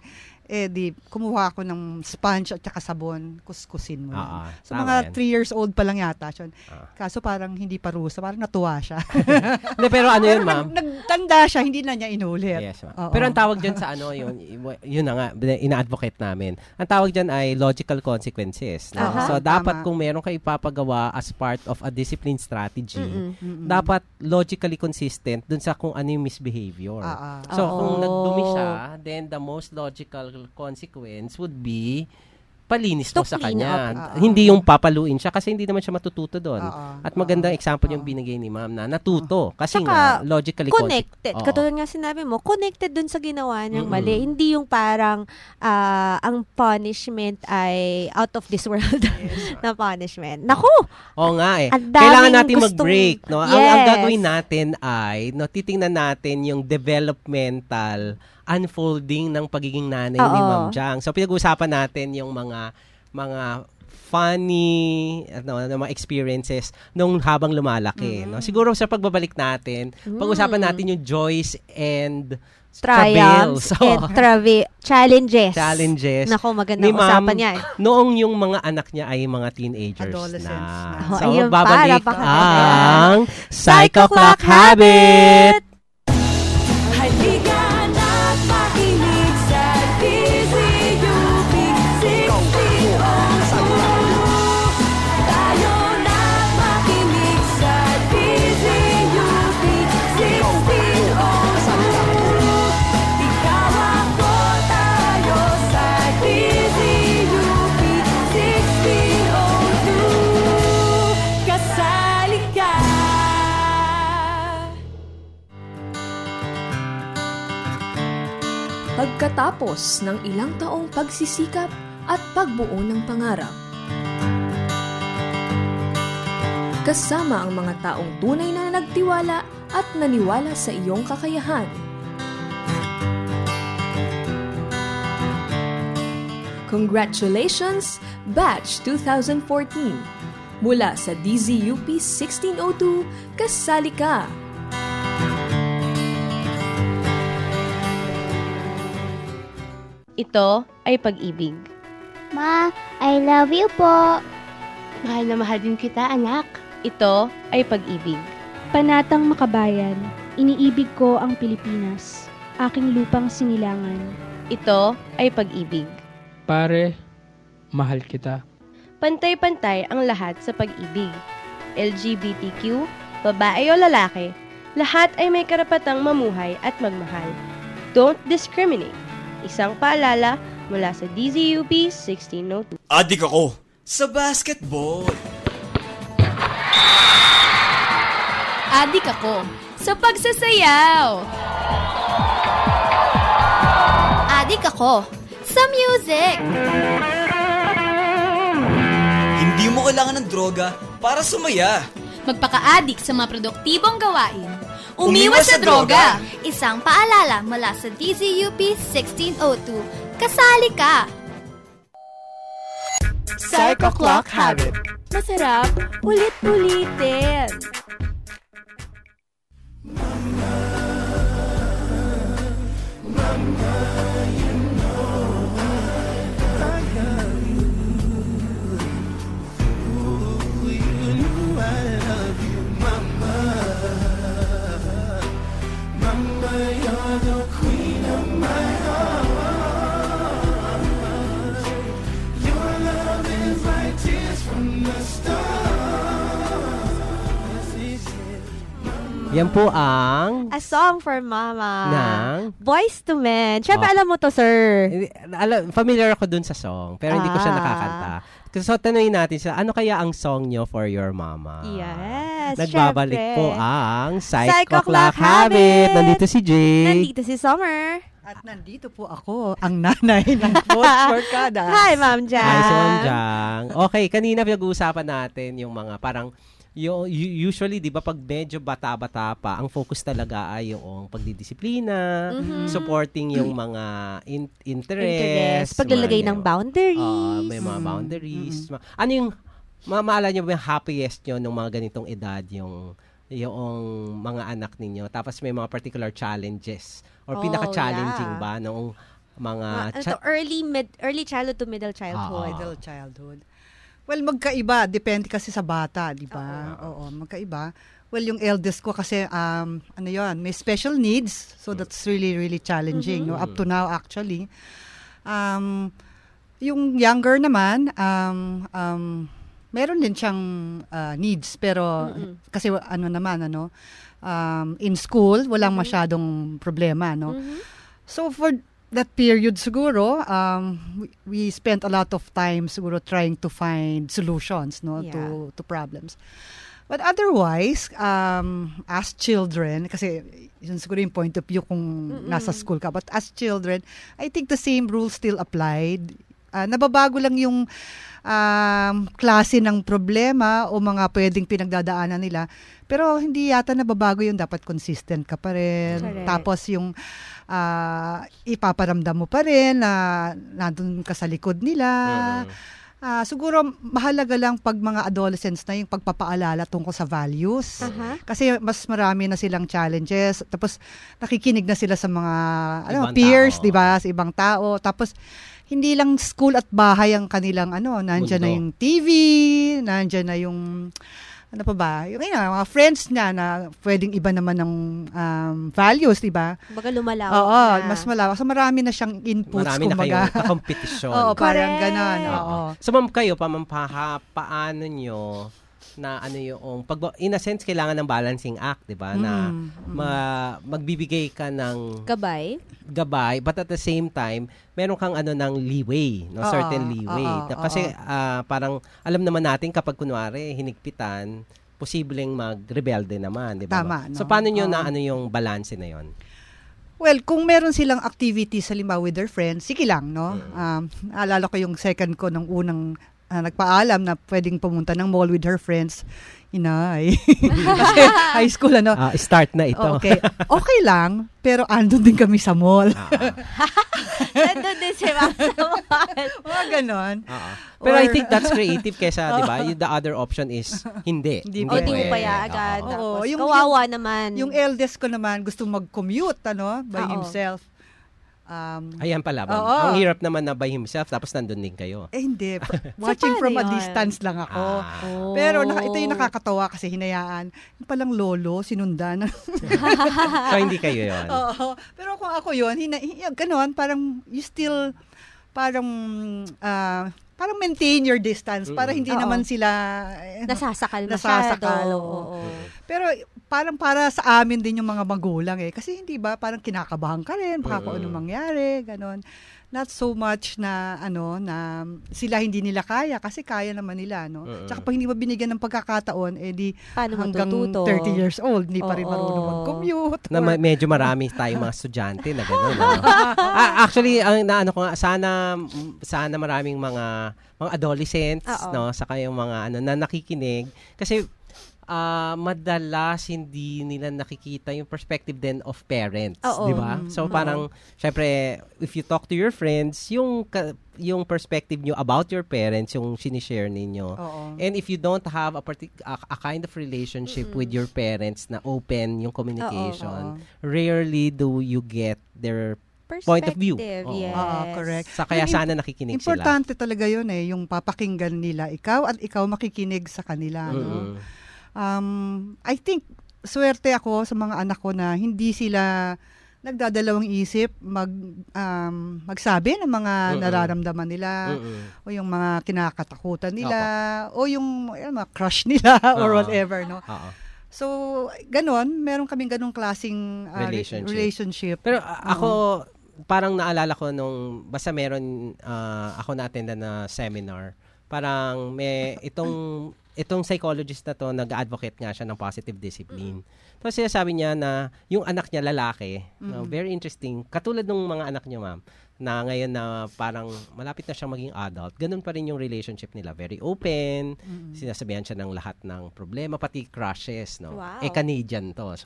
Kumuha ako ng sponge at saka sabon, kuskusin mo. So, mga 3 years old pa lang yata siya. Kaso parang hindi pa rusa, parang natuwa siya. Pero ano yun, ma'am? Nagtanda siya, hindi na niya inulit. Yes, ma'am. Pero ang tawag dyan sa yun na nga, ina-advocate namin. Ang tawag dyan ay logical consequences. So, dapat kung meron kayo ipapagawa as part of a discipline strategy, dapat logically consistent dun sa kung ano yung misbehavior. So, kung nagdumi siya, then the most logical consequence would be palinis mo sa kanya. Hindi yung papaluin siya kasi hindi naman siya matututo doon. At magandang example yung binigay ni ma'am na natuto kasi nga logically connected. Katulad nga sinabi mo, connected dun sa ginawa niyang mali. Hindi yung parang ang punishment ay out of this world na punishment. Naku! Oo nga kailangan natin mag-break. Ang gagawin natin ay titingnan natin yung developmental unfolding ng pagiging nanay ni Ma'am Jang. So, pinag-uusapan natin yung mga funny mga experiences nung habang lumalaki. Siguro sa pagbabalik natin, pag-usapan natin yung joys and triumphs and challenges. Nako, magandang usapan yan. Noong yung mga anak niya ay mga teenagers na. So, magbabalik ang Psycho Clock Habit! Halika na't makinig sa Pagkatapos ng ilang taong pagsisikap at pagbuo ng pangarap, kasama ang mga taong tunay na nagtiwala at naniwala sa iyong kakayahan. Congratulations, Batch 2014! Mula sa DZUP 1602, kasali ka! Ito ay pag-ibig. Ma, I love you po. Mahal na mahal din kita, anak. Ito ay pag-ibig. Panatang makabayan, iniibig ko ang Pilipinas, aking lupang sinilangan. Ito ay pag-ibig. Pare, mahal kita. Pantay-pantay ang lahat sa pag-ibig. LGBTQ, babae o lalaki, lahat ay may karapatang mamuhay at magmahal. Don't discriminate. Isang paalala mula sa DZUP 1602. Adik ako sa basketball. Adik ako sa pagsasayaw. Adik ako sa music. Hindi mo kailangan ng droga para sumaya. Magpaka-adik sa mga produktibong gawain. Umiwas sa droga! Isang paalala mula sa DZUP 1602. Kasali ka! Psycho Clock Habit. Masarap, ulit-ulitin. Yan po ang A Song for Mama ng Boyz II Men. Siyempre, alam mo to, sir. Familiar ako dun sa song, pero hindi ko siya nakakanta. So, tanungin natin siya, ano kaya ang song nyo for your mama? Yes, Nagbabalik syempre. po ang Psycho Clock Habit. Nandito si Jay. Nandito si Summer. At nandito po ako, ang nanay ng Boss Barkada. Hi, Ma'am Jang. Hi, si Ma'am Jang. Okay, kanina pinag-uusapan natin yung mga parang usually, di ba, pag medyo bata-bata pa, ang focus talaga ay yung pagdidisiplina, supporting yung mga interests. Paglalagay ng boundaries. May mga boundaries. Ano yung, maalala nyo ba yung happiest nyo nung mga ganitong edad, yung mga anak ninyo? Tapos may mga particular challenges or pinaka-challenging ba nung mga... early childhood to middle childhood. Middle childhood. Well, magkaiba. Depende kasi sa bata, di ba? Oo, magkaiba. Well, yung eldest ko kasi, may special needs. So, that's really, really challenging. No? Up to now, actually. Yung younger naman, meron din siyang needs. Pero, kasi in school, walang masyadong problema, no? So, for that period siguro, we spent a lot of time siguro trying to find solutions, no, to problems. But otherwise, as children, kasi yun siguro yung point of view kung nasa school ka, but as children, I think the same rules still applied. Nababago lang yung klase ng problema o mga pwedeng pinagdadaanan nila. Pero hindi yata nababago yung dapat consistent ka pa rin. Correct. Tapos yung ipaparamdam mo pa rin na nandun ka sa likod nila. Siguro mahalaga lang pag mga adolescents na yung pagpapaalala tungkol sa values. Kasi mas marami na silang challenges. Tapos nakikinig na sila sa mga peers, di ba? Sa ibang tao. Tapos hindi lang school at bahay ang kanilang nandiyan na yung TV, nandiyan na yung ano pa ba? Yung mga friends niya na pwedeng iba naman ng values, di ba? Baga lumalaw. Oo, mas malawak. So marami na siyang inputs. Marami na kayong kakompetisyon. Oo, parang gano'n. Oo. So ma'am kayo, paano nyo na yung in a sense kailangan ng balancing act, 'di ba? Na magbibigay ka ng gabay, but at the same time, meron kang ng leeway, no, certain leeway. Kasi parang alam naman natin kapag kunwari hinigpitan, posibleng magrebelde naman, 'di ba? Tama, no? So paano niyo na yung balance na 'yon? Well, kung meron silang activities halimbawa with their friends, sige lang, no? Alala ko yung second ko nung unang nagpaalam na pwedeng pumunta ng mall with her friends. Inay. Kasi high school, start na ito. Okay. Okay lang, pero andun din kami sa mall. Nandun din si Ma'am sa mall. Mga ganon. Pero I think that's creative kesa, di ba? The other option is hindi. Hindi mo payagan. Tapos, kawawa naman. Yung eldest ko naman gusto mag-commute, by himself. Ayan pala. Ang hirap naman na by himself tapos nandun din kayo. Hindi. Watching from a distance lang ako. Pero ito yung nakakatawa kasi hinayaan. Yung palang lolo, sinundan. So, hindi kayo yun. Oo. Pero kung ako yun, ganon, parang you still, parang maintain your distance para hindi naman sila nasasakal. Pero parang para sa amin din yung mga magulang kasi hindi ba parang kinakabahan ka rin baka kung anong mangyari, ganon. Not so much na na sila hindi nila kaya kasi kaya naman nila, no. Tsaka pag hindi mo binigyan ng pagkakataon paano hanggang matututo? 30 years old hindi pa rin marunong mag-commute. Na medyo marami tayong mga estudyante na gano'n. Actually, ang naano ko sana maraming mga adolescents, no, saka yung mga na nakikinig kasi madalas hindi nila nakikita yung perspective din of parents, di ba? So parang syempre if you talk to your friends, yung perspective nyo about your parents yung sinishare ninyo. And if you don't have a kind of relationship with your parents na open yung communication, rarely do you get their point of view. Yes. Correct. Kaya sana nakikinig sila. Importante talaga yun yung papakinggan nila ikaw at ikaw makikinig sa kanila. No? I think swerte ako sa mga anak ko na hindi sila nagdadalawang isip magsabi ng mga nararamdaman nila o yung mga kinakatakutan nila o yung mga crush nila or whatever, no. So ganon, meron kaming ganong klaseng relationship. Pero ako parang naalala ko nung basta meron ako na-attendan na seminar, parang may itong psychologist na to, nag-advocate nga siya ng positive discipline. So, sinasabi niya na yung anak niya lalaki, very interesting, katulad ng mga anak niya, ma'am, na ngayon na parang malapit na siyang maging adult, ganun pa rin yung relationship nila. Very open, sinasabihan siya ng lahat ng problema, pati crushes, no? Wow. Canadian to.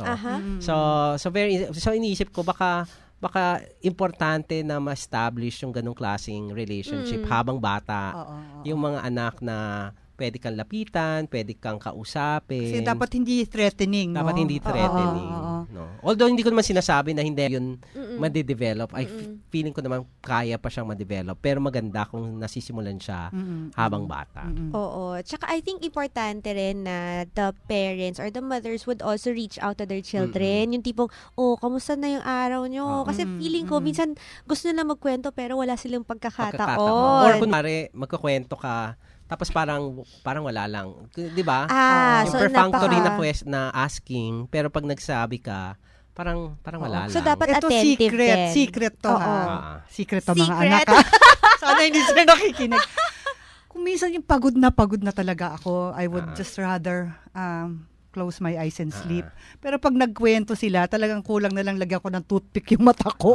So iniisip ko, baka importante na ma-establish yung ganung klaseng relationship habang bata. Yung mga anak na pwede kang lapitan, pwede kang kausapin. Kasi dapat hindi threatening, no? Dapat hindi threatening. No? Although hindi ko naman sinasabi na hindi yun madidevelop. Feeling ko naman kaya pa siyang ma-develop. Pero maganda kung nasisimulan siya habang bata. Oo. Tsaka I think importante rin na the parents or the mothers would also reach out to their children. Yung tipong, kamusta na yung araw nyo? Kasi feeling ko, minsan gusto nila magkwento pero wala silang pagkakataon. Or kunwari, magkukwento ka, tapos parang wala lang. 'Di ba? So perfunctory na asking, pero pag nagsabi ka, parang wala lang. So dapat ito attentive din. Secret to Secret to mga anak. Sana hindi sila nakikinig. Kung minsan yung pagod na talaga ako, I would just rather close my eyes and sleep. Pero pag nagkwento sila, talagang kulang na lang lagyan ko ng toothpick yung mata ko.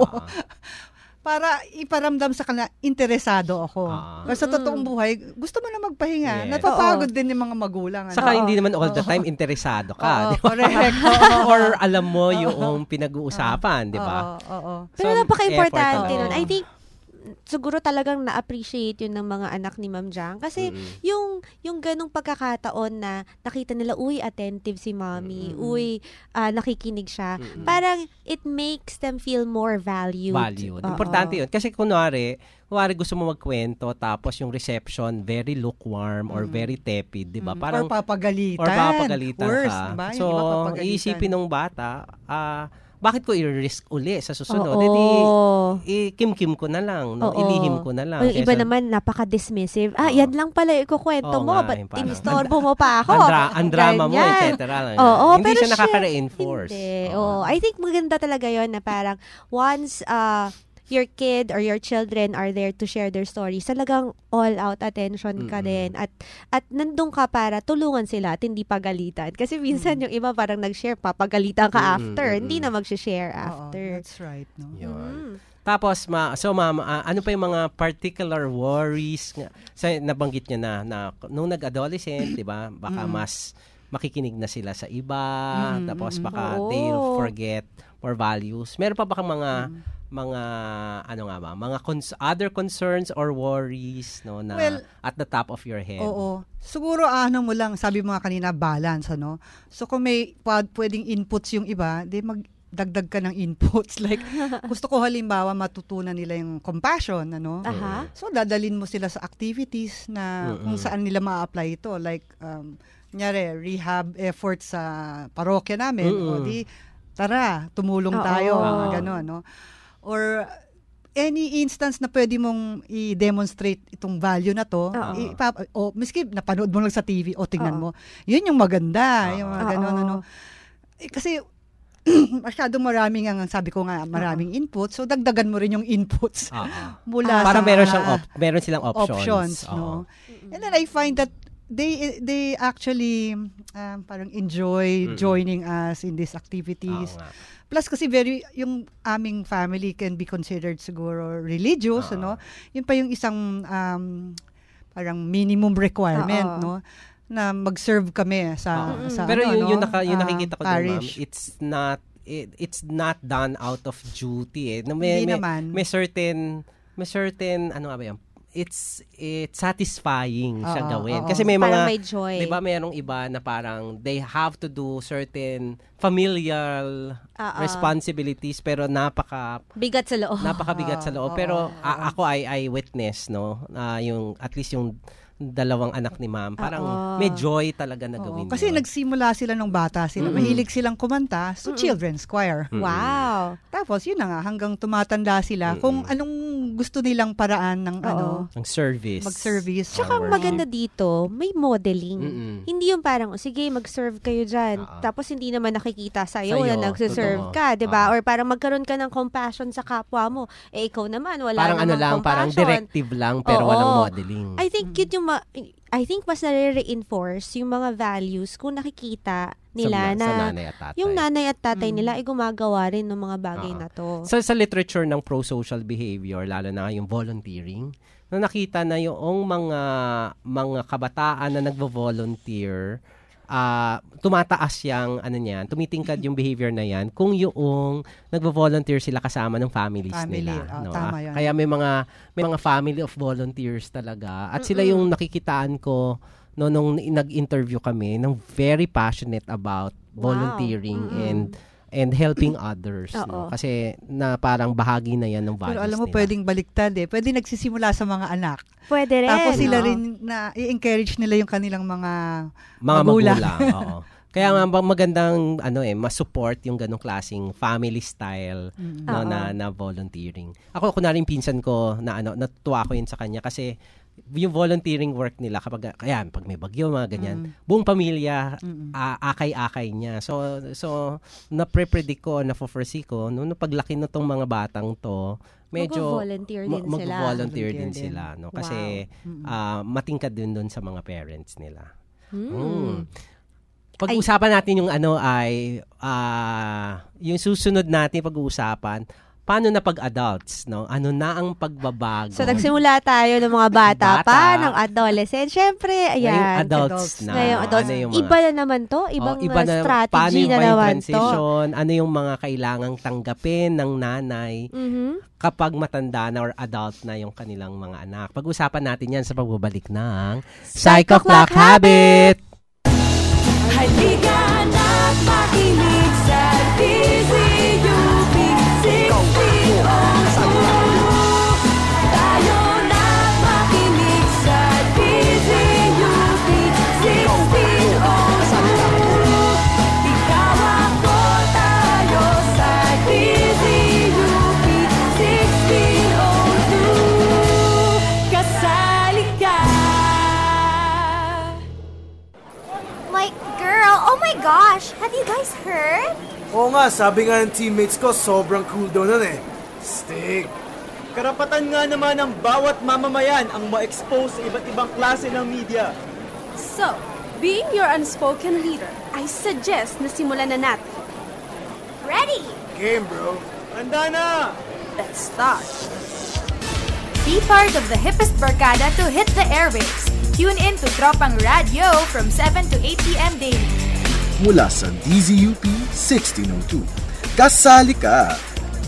Para iparamdam sa kanila, interesado ako. Kasi sa totoong buhay, gusto mo na magpahinga. Napapagod din yung mga magulang. Saka hindi naman all the time interesado ka. Correct. Or alam mo yung pinag-uusapan, di ba? Pero napaka-importante nun. I think, siguro talagang na-appreciate yun ng mga anak ni Ma'am Jang. Kasi yung ganong pagkakataon na nakita nila, attentive si mommy, nakikinig siya. Parang it makes them feel more valued. Importante yun. Kasi kunwari gusto mo magkwento tapos yung reception very lukewarm or very tepid, di ba? Or papagalitan. Worse, ka. Diba? So, iisipin ng bata, bakit ko i-risk uli sa susunod? Kim-kim ko na lang. No? Ilihim ko na lang. O yung iba naman, napaka-dismissive. Yan lang pala ikukwento mo. Ba't inistorbo mo pa ako? Ang drama mo, etc. Hindi siya nakaka-reinforce. I think maganda talaga yon na parang once your kid or your children are there to share their stories, talagang all-out attention ka din. At nandun ka para tulungan sila at hindi pagalitan. Kasi minsan yung iba parang nag-share, papagalitan ka after. Hindi na mag-share after. That's right. No? Yun. Tapos, ma'am, ano pa yung mga particular worries? Nabanggit niya na nung nag-adolescent, di ba, baka mas makikinig na sila sa iba, tapos baka they'll forget more values. Meron pa ba kang mga other concerns or worries na at the top of your head? Oo. Siguro mo lang, sabi mo nga kanina, balance, ano? So kung may pwedeng inputs yung iba, di magdagdag ka ng inputs. Like, gusto ko halimbawa matutunan nila yung compassion, ano? So dadalin mo sila sa activities na kung saan nila ma-apply ito. Like, kunyari, rehab efforts sa parokya namin. O di, tara, tumulong tayo. Gano'n, no? Or any instance na pwede mong i-demonstrate itong value na to, miski napanood mo lang sa TV, tingnan mo. Yun yung maganda. Yung mga gano'n, ano? Kasi, masyado maraming sabi ko nga, maraming input. So, dagdagan mo rin yung inputs. Mula para sa meron silang options. No? And then I find that they actually parang enjoy joining us in these activities. Plus kasi yung aming family can be considered siguro religious, ano? Yun pa yung isang parang minimum requirement, no? Na mag-serve kami sa pero yung nakikita ko din, ma'am, it's not done out of duty. May certain ano nga ba yan? It's satisfying siya gawin. Kasi may mga, may joy. Diba, mayroong iba na parang they have to do certain familial responsibilities pero bigat sa loob. Napakabigat sa loob. Pero ako I witness, no? Yung at least yung dalawang anak ni ma'am, parang may joy talaga na gawin. Kasi nagsimula sila nung bata sila. Mahilig silang kumanta sa children's choir. Wow! Tapos yun na nga, hanggang tumatanda sila kung anong gusto nilang paraan ng ng service. Mag-service. Tsaka maganda dito, may modeling. Hindi yung parang, sige, mag-serve kayo dyan. Tapos hindi naman nakikita sa'yo na nagsiserve ka, di ba? Or parang magkaroon ka ng compassion sa kapwa mo. Ikaw naman, wala parang namang compassion. Parang directive lang, pero walang modeling. I think yun yung mas nare-reinforce yung mga values kung nakikita nila na yung nanay at tatay nila ay gumagawa rin ng mga bagay na to. So, sa literature ng pro-social behavior, lalo na yung volunteering, na nakita na yung mga kabataan na nagvo-volunteer, tumataas yung tumitingkad yung behavior na yan kung yung nagvo-volunteer sila kasama ng families nila. Tama yan. Kaya may mga family of volunteers talaga. At sila yung nakikitaan ko nung nag-interview kami ng very passionate about volunteering and helping others. No? Kasi na parang bahagi na yan ng values nila. Pero alam mo, pwedeng baliktad Pwede nagsisimula sa mga anak. Pwede rin. Tapos sila rin na i-encourage nila yung kanilang mga magulang. Oo. Kaya nga magandang ma-support yung ganong klaseng family style na volunteering. Ako kunwari yung pinsan ko na natuwa ko yun sa kanya kasi yung volunteering work nila pag may bagyo, mga ganyan, buong pamilya akay-akay niya. So na-predict ko, na-foresee ko, nung paglaki na tong mga batang to, medyo mag-volunteer din sila. No? Kasi matingkad din dun sa mga parents nila. Pag-uusapan natin yung yung susunod natin pag-uusapan, paano na pag-adults, no? Ano na ang pagbabago? So, nagsimula tayo ng mga bata pa, ng adolescent. Siyempre, ayan. Ngayong adults na. Ngayong adults. Iba na naman to. Ibang strategy na naman transition, to. Ano yung mga kailangang tanggapin ng nanay kapag matanda na or adult na yung kanilang mga anak. Pag-usapan natin yan sa pagbabalik ng Psycho Clock Habit! Halika na't makinig sa DZUP 1602. Tayo na't makinig sa DZUP 1602. Ikaw ako tayo sa DZUP 1602. Kasali ka. Oh my gosh! Have you guys heard? Oo nga, sabi nga ng teammates ko, sobrang cool daw nun eh. Stick. Karapatan nga naman ng bawat mamamayan ang ma-expose sa iba't ibang klase ng media. So, being your unspoken leader, I suggest na simulan na natin. Ready! Game, bro. Handa na! Let's start. Be part of the hippest barkada to hit the airwaves. Tune in to Tropang Radio from 7 to 8 p.m. daily. Mula sa DZUP 1602. Kasali ka!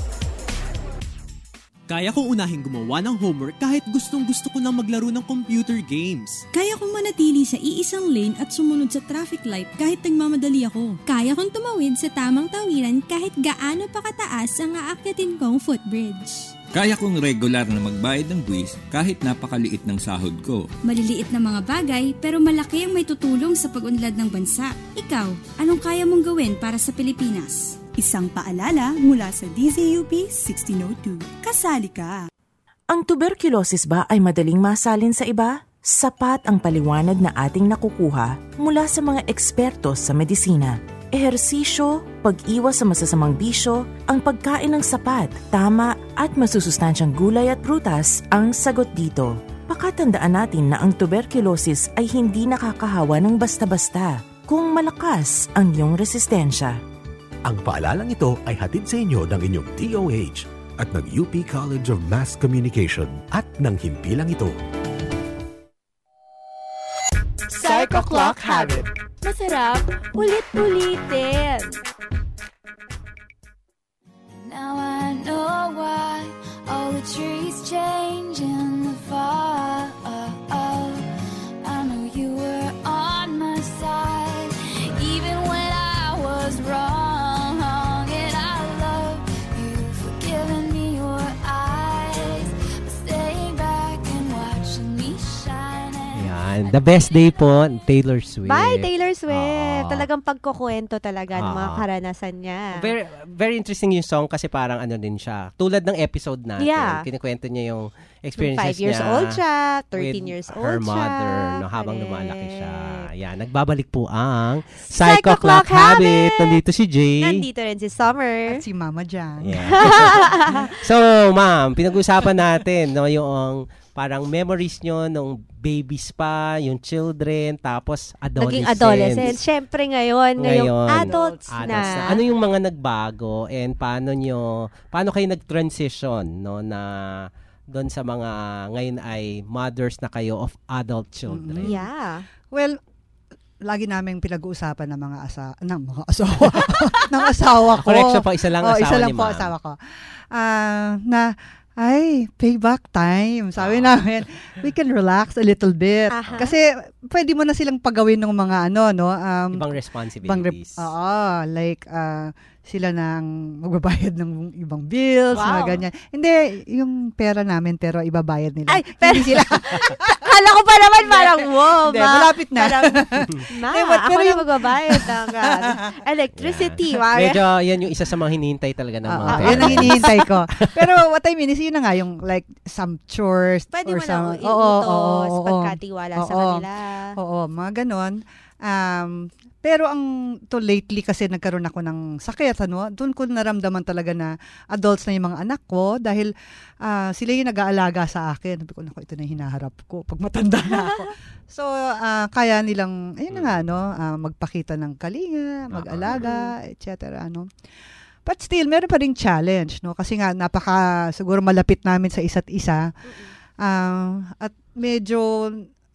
Kaya kong unahing gumawa ng homework kahit gustong-gusto ko nang maglaro ng computer games. Kaya kong manatili sa iisang lane at sumunod sa traffic light kahit nagmamadali ako. Kaya kong tumawid sa tamang tawiran kahit gaano pa kataas ang aakyatin kong footbridge. Kaya kong regular na magbayad ng buwis kahit napakaliit ng sahod ko. Maliliit na mga bagay pero malaki ang may tutulong sa pag-unlad ng bansa. Ikaw, anong kaya mong gawin para sa Pilipinas? Isang paalala mula sa DZUP 1602. Kasali ka! Ang tuberculosis ba ay madaling masalin sa iba? Sapat ang paliwanag na ating nakukuha mula sa mga eksperto sa medisina. Ehersisyo, pag-iwas sa masasamang bisyo, ang pagkain ng sapat, tama at masusustansyang gulay at prutas ang sagot dito. Pakatandaan natin na ang tuberculosis ay hindi nakakahawa ng basta-basta kung malakas ang iyong resistensya. Ang paalalang ito ay hatid sa inyo ng inyong DOH at ng UP College of Mass Communication at ng himpilang ito. Psycho Clock Habit. Masarap, ulit-ulitin. Now I know why all the trees change in the fall. I know you were on my side, even when I was wrong. And I love you for giving me your eyes, for staying back and watching me shine. Yan. The best day po, Taylor Swift. Bye, Taylor Swift. Talagang pagkukwento talaga ng mga karanasan niya. Very, very interesting yung song kasi parang ano din siya. Tulad ng episode natin, kinikwento niya yung experiences 5 years niya old siya, 13 years old her siya. mother, no, habang lumalaki siya. Yan, nagbabalik po ang Psycho Clock Habit. Nandito si Jay. Nandito rin si Summer. At si Mama Jan. Yeah. So, ma'am, pinag-usapan natin no, yung parang memories nyo nung babies pa, yung children, tapos adolescents. Naging adolescent. Siyempre ngayong adults na. Ano yung mga nagbago and paano kayo nag-transition no, na doon sa mga ngayon ay mothers na kayo of adult children? Yeah. Well, lagi namin pinag-uusapan ng mga asawa ng asawa ko. Correction po, isa lang asawa isa lang ni po ma'am. asawa ko. Payback time. Sabi namin, we can relax a little bit. Kasi pwede mo na silang pagawin ng mga ibang responsibilities. Sila nang magbabayad ng ibang bills, mga ganyan. Hindi, yung pera namin, pero ibabayad nila. Hindi sila. Kala ko pa naman parang, wow, hindi, malapit na. Parang, ako na magbabayad ng electricity. Medyo, yan yung isa sa mga hinihintay talaga ng mga yan ang hinihintay ko. Pero what I mean is, yun na nga, yung like, some chores. Pwede or mo na iutos, pagkatiwala sa kanila. Oo, mga ganon. Pero lately kasi nagkaroon ako ng sakit, doon ko naramdaman talaga na adults na yung mga anak ko dahil sila yung nag-aalaga sa akin. Sabi ko, ito na yung hinaharap ko pag matanda na ako. So, kaya nilang, magpakita ng kalinga, mag-alaga, etc. But still, meron pa ring challenge, kasi nga, siguro malapit namin sa isa't isa. At medyo,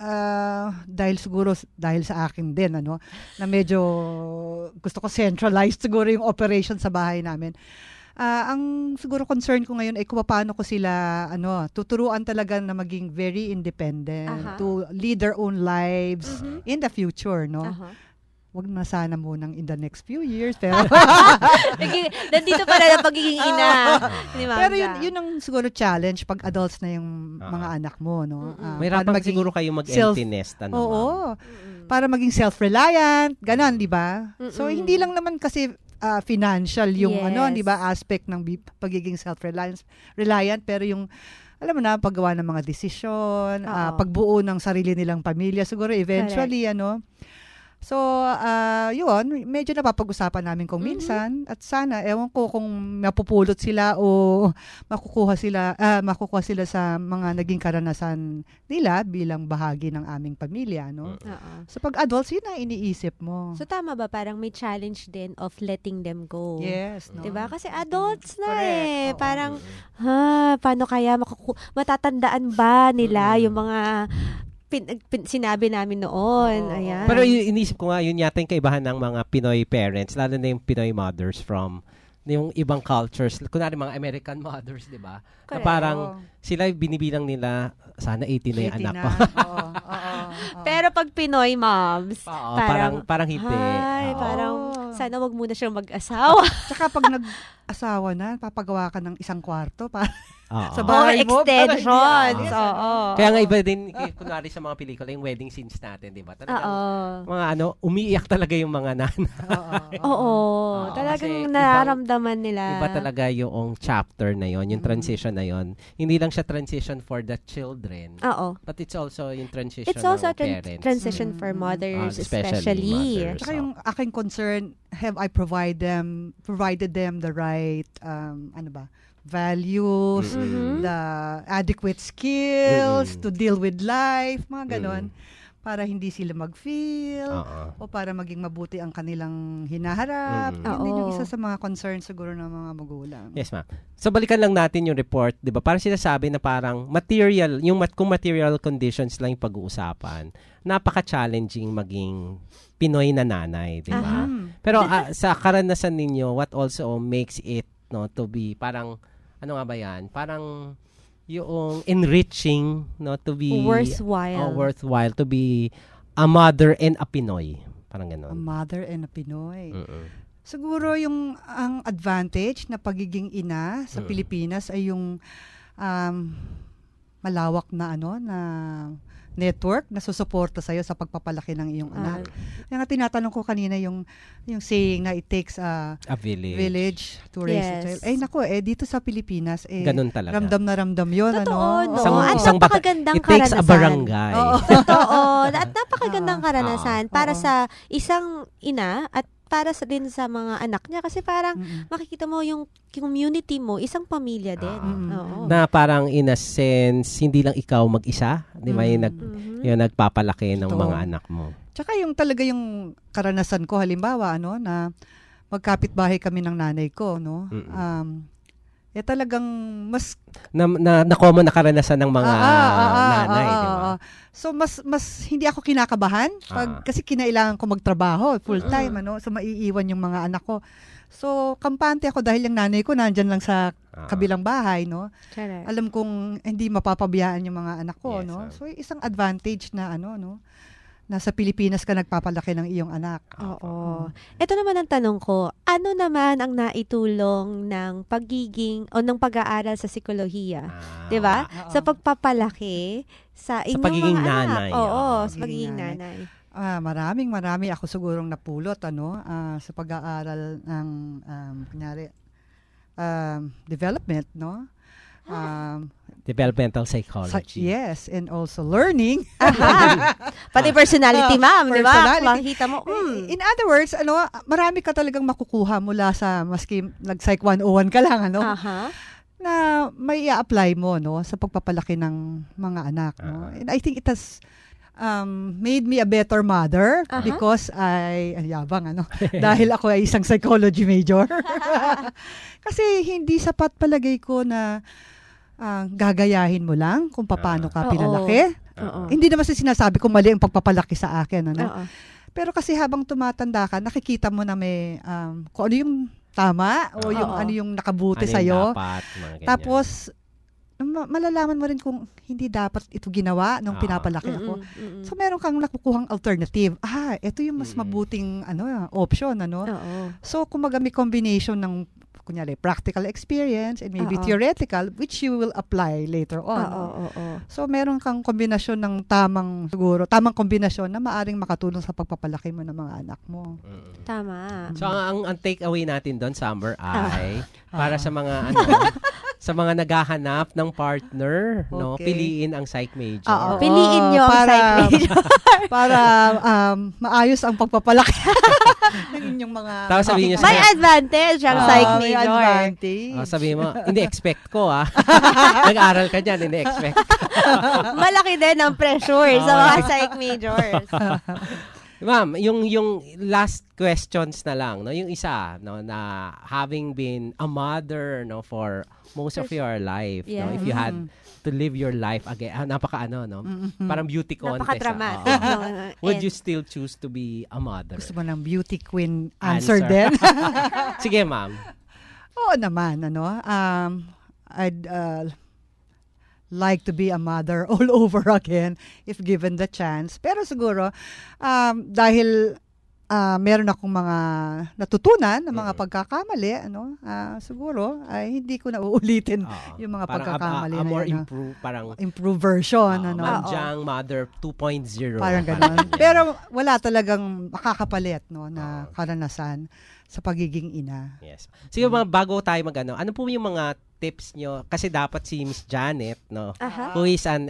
dahil sa akin din, na medyo gusto ko centralized siguro yung operation sa bahay namin. Ang siguro concern ko ngayon ay kung paano ko sila, tuturuan talaga na maging very independent, to lead their own lives in the future, wag na sana munang in the next few years, pero nandito pala na pagiging ina. Pero yun ang siguro challenge pag adults na yung mga anak mo, may rapang siguro kayo mag-empty nest. Oo. Para maging self-reliant, ganon, di ba? So, hindi lang naman kasi financial yung di ba, aspect ng pagiging self-reliant, pero yung alam mo na, paggawa ng mga desisyon, pagbuo ng sarili nilang pamilya, siguro eventually, So, yun, medyo napapag-usapan namin kung minsan at sana, ewan ko kung mapupulot sila o makukuha sila sa mga naging karanasan nila bilang bahagi ng aming pamilya, no? So, pag adults, yun ang iniisip mo. So, tama ba? Parang may challenge din of letting them go. Yes, no? Diba? Kasi adults na Correct. Parang, paano kaya matatandaan ba nila yung mga sinabi namin noon. Ayan. Pero inisip ko nga, yun yata yung kaibahan ng mga Pinoy parents, lalo na yung Pinoy mothers from yung ibang cultures. Kunwari mga American mothers, di ba? Na parang sila binibilang nila, sana 18 na yung anak ko. Pero pag Pinoy moms, parang hindi. Parang sana wag muna siyang mag-asawa. Tsaka pag nag-asawa na, papagawa ka ng isang kwarto para sa bahay mo. Extensions. Kaya nga iba din, kunwari sa mga pelikula, yung wedding scenes natin, di ba? Talagang mga umiiyak talaga yung mga nanay. Talagang nararamdaman nila. Iba talaga yung chapter na yon, yung transition na yon. Hindi lang siya transition for the children. But it's also yung transition It's also ng parents. Transition for mothers, especially. Mothers. Tsaka yung aking concern, have I provided them the right, values, the adequate skills to deal with life, mga ganon, para hindi sila mag-feel o para maging mabuti ang kanilang hinaharap. Yun din yung isa sa mga concern siguro ng mga magulang. Yes, ma'am. So, balikan lang natin yung report, di ba? Parang sinasabi na parang kung material conditions lang yung pag-uusapan, napaka-challenging maging Pinoy na nanay, di ba? Pero sa karanasan ninyo, what also makes it to be parang ano nga ba yan? Parang yung enriching, to be worthwhile to be a mother and a Pinoy. Parang gano'n. A mother and a Pinoy. Siguro ang advantage na pagiging ina sa Pilipinas ay yung malawak na na network na susuporta sa'yo sa pagpapalaki ng iyong anak. Yung tinatanong ko kanina yung saying na it takes a village to raise a child. Naku, dito sa Pilipinas, ganun talaga. Ramdam na ramdam yun. Totoo, no? At napakagandang it takes a barangay. Totoo. At napakagandang karanasan para sa isang ina at para din sa mga anak niya kasi parang makikita mo yung community mo, isang pamilya din. Na parang in a sense, hindi lang ikaw mag-isa, di ba? Yung nagpapalaki ng mga anak mo. Tsaka yung talaga yung karanasan ko, halimbawa, na magkapit-bahay kami ng nanay ko, talagang mas na common na karanasan ng mga nanay, di ba? So mas hindi ako kinakabahan kasi kinailangan ko magtrabaho full time, so maiiwan yung mga anak ko. So kampante ako dahil yung nanay ko nandiyan lang sa kabilang bahay, Alam kong hindi mapapabiyaan yung mga anak ko, So isang advantage na nasa Pilipinas ka nagpapalaki ng iyong anak. Oo. Ito naman ang tanong ko, ano naman ang naitulong ng pagiging o ng pag-aaral sa psikolohiya? 'Di ba? Sa pagpapalaki sa inyong pagiging mga nanay. anak. Sa pagiging nanay. Marami ako sigurong napulot sa pag-aaral ng kunyari development, developmental psychology. Yes, and also learning. Pati personality, ma'am, di ba? Makikita mo. In other words, marami ka talagang makukuha mula sa maski nag-Psych 101 ka lang, na may i-apply mo, sa pagpapalaki ng mga anak, And I think it has made me a better mother because yabang, dahil ako ay isang psychology major. Kasi hindi sapat palagay ko na gagayahin mo lang kung paano ka pinalaki. Hindi naman sinasabi ko mali ang pagpapalaki sa akin. Pero kasi habang tumatanda ka, nakikita mo na may kung ano yung tama o yung ano yung nakabuti sa'yo. Tapos, malalaman mo rin kung hindi dapat ito ginawa nung pinapalaki ako. So, meron kang nakukuhang alternative. Ito yung mas mabuting option. So, kumaga may combination ng kunyari, practical experience and maybe theoretical which you will apply later on. So, meron kang kombinasyon ng tamang kombinasyon na maaring makatulong sa pagpapalaki mo ng mga anak mo. Tama. So, ang take away natin doon, Summer, ay para sa mga sa mga naghahanap ng partner, no? Okay. Piliin ang psych major. Oo, piliin nyo ang psych major. Para maayos ang pagpapalaki ng inyong mga... Tapos sabihin niyo may advantage ang psych major. May advantage. Sabihin mo, hindi expect ko Nag-aral ka dyan, hindi expect. Malaki din ang pressure sa mga psych majors. Ma'am, yung last questions na lang, no? Yung isa, no, na having been a mother, no, for most of your life, no, if you had to live your life again, no? Parang beauty contest. Napaka-dramatic. Would you still choose to be a mother? Gusto mo ng beauty queen answer din? Sige, ma'am. Oo naman, I'd like to be a mother all over again if given the chance. Pero siguro, dahil meron akong mga natutunan ng mga pagkakamali, siguro, ay hindi ko na uulitin yung mga pagkakamali na more yun. Improve version. Manjang Mother 2.0. Parang gano'n. Pero wala talagang makakapalit na karanasan sa pagiging ina. Yes. Sige, bago tayo ano po yung mga tips nyo? Kasi dapat si Miss Janet, no, who is an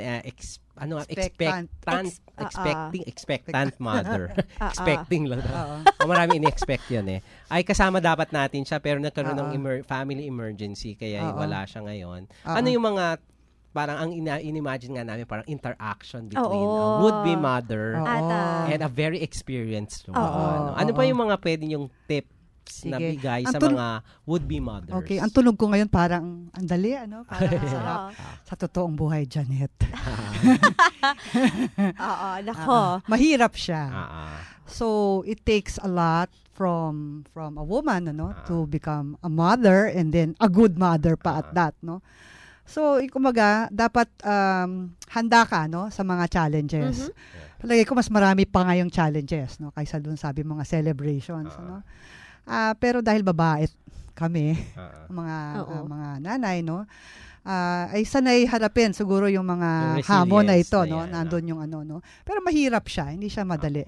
expectant mother. Expecting lang. Marami in-expect yun ay kasama dapat natin siya pero nagkaroon ng family emergency kaya wala siya ngayon. Ano yung mga parang ang in-imagine nga namin parang interaction between a would-be mother and a very experienced one. Ano pa yung mga pwede yung tips na bigay sa mga would-be mothers? Okay, ang tunog ko ngayon parang andali, parang sarap sa totoong buhay, Janet. Nako. Mahirap siya. So, it takes a lot from a woman, to become a mother and then a good mother pa at that, So, kumaga, dapat handa ka, sa mga challenges. Palagay ko mas marami pa ngayong challenges, kaysa doon sabi mga celebrations, pero dahil babae kami, mga nanay, ay sanay harapin siguro yung mga hamon na ito, nandun yung Pero mahirap siya, hindi siya madali.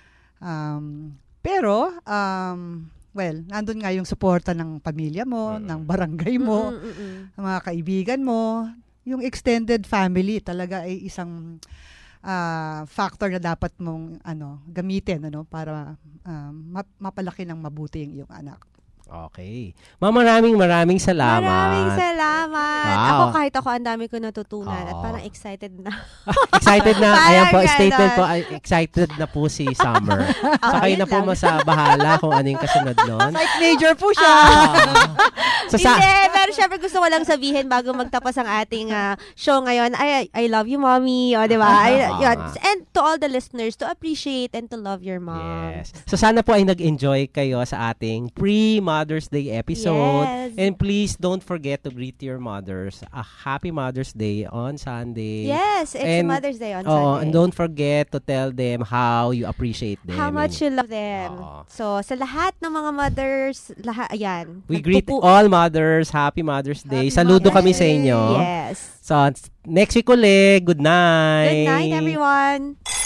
Pero nandun nga yung suporta ng pamilya mo, ng barangay mo, ng mga kaibigan mo, yung extended family talaga ay isang factor na dapat mong gamitin para mapalaki ng mabuti yung iyong anak. Okay. Ma'am, maraming salamat. Maraming salamat. Wow. Kahit ako, ang dami ko natutunan at parang excited na. Excited na. Ayan po, statement po, excited na po si Summer. So, kayo na po bahala kung ano yung kasunod nun. Psych major po siya. Pero syempre gusto ko lang sabihin bago magtapos ang ating show ngayon, I love you, mommy. O, di ba? And to all the listeners, to appreciate and to love your mom. Yes. So, sana po ay nag-enjoy kayo sa ating pre-Mother's Day episode. Yes. And please don't forget to greet your mothers. A happy Mother's Day on Sunday. Yes, it's Mother's Day on Sunday. And don't forget to tell them how you appreciate them. How much you love them. So, sa lahat ng mga mothers, ayan. We greet all mothers. Happy Mother's Day. Saludo kami sa inyo. Yes. So, next week ulit. Good night. Good night, everyone.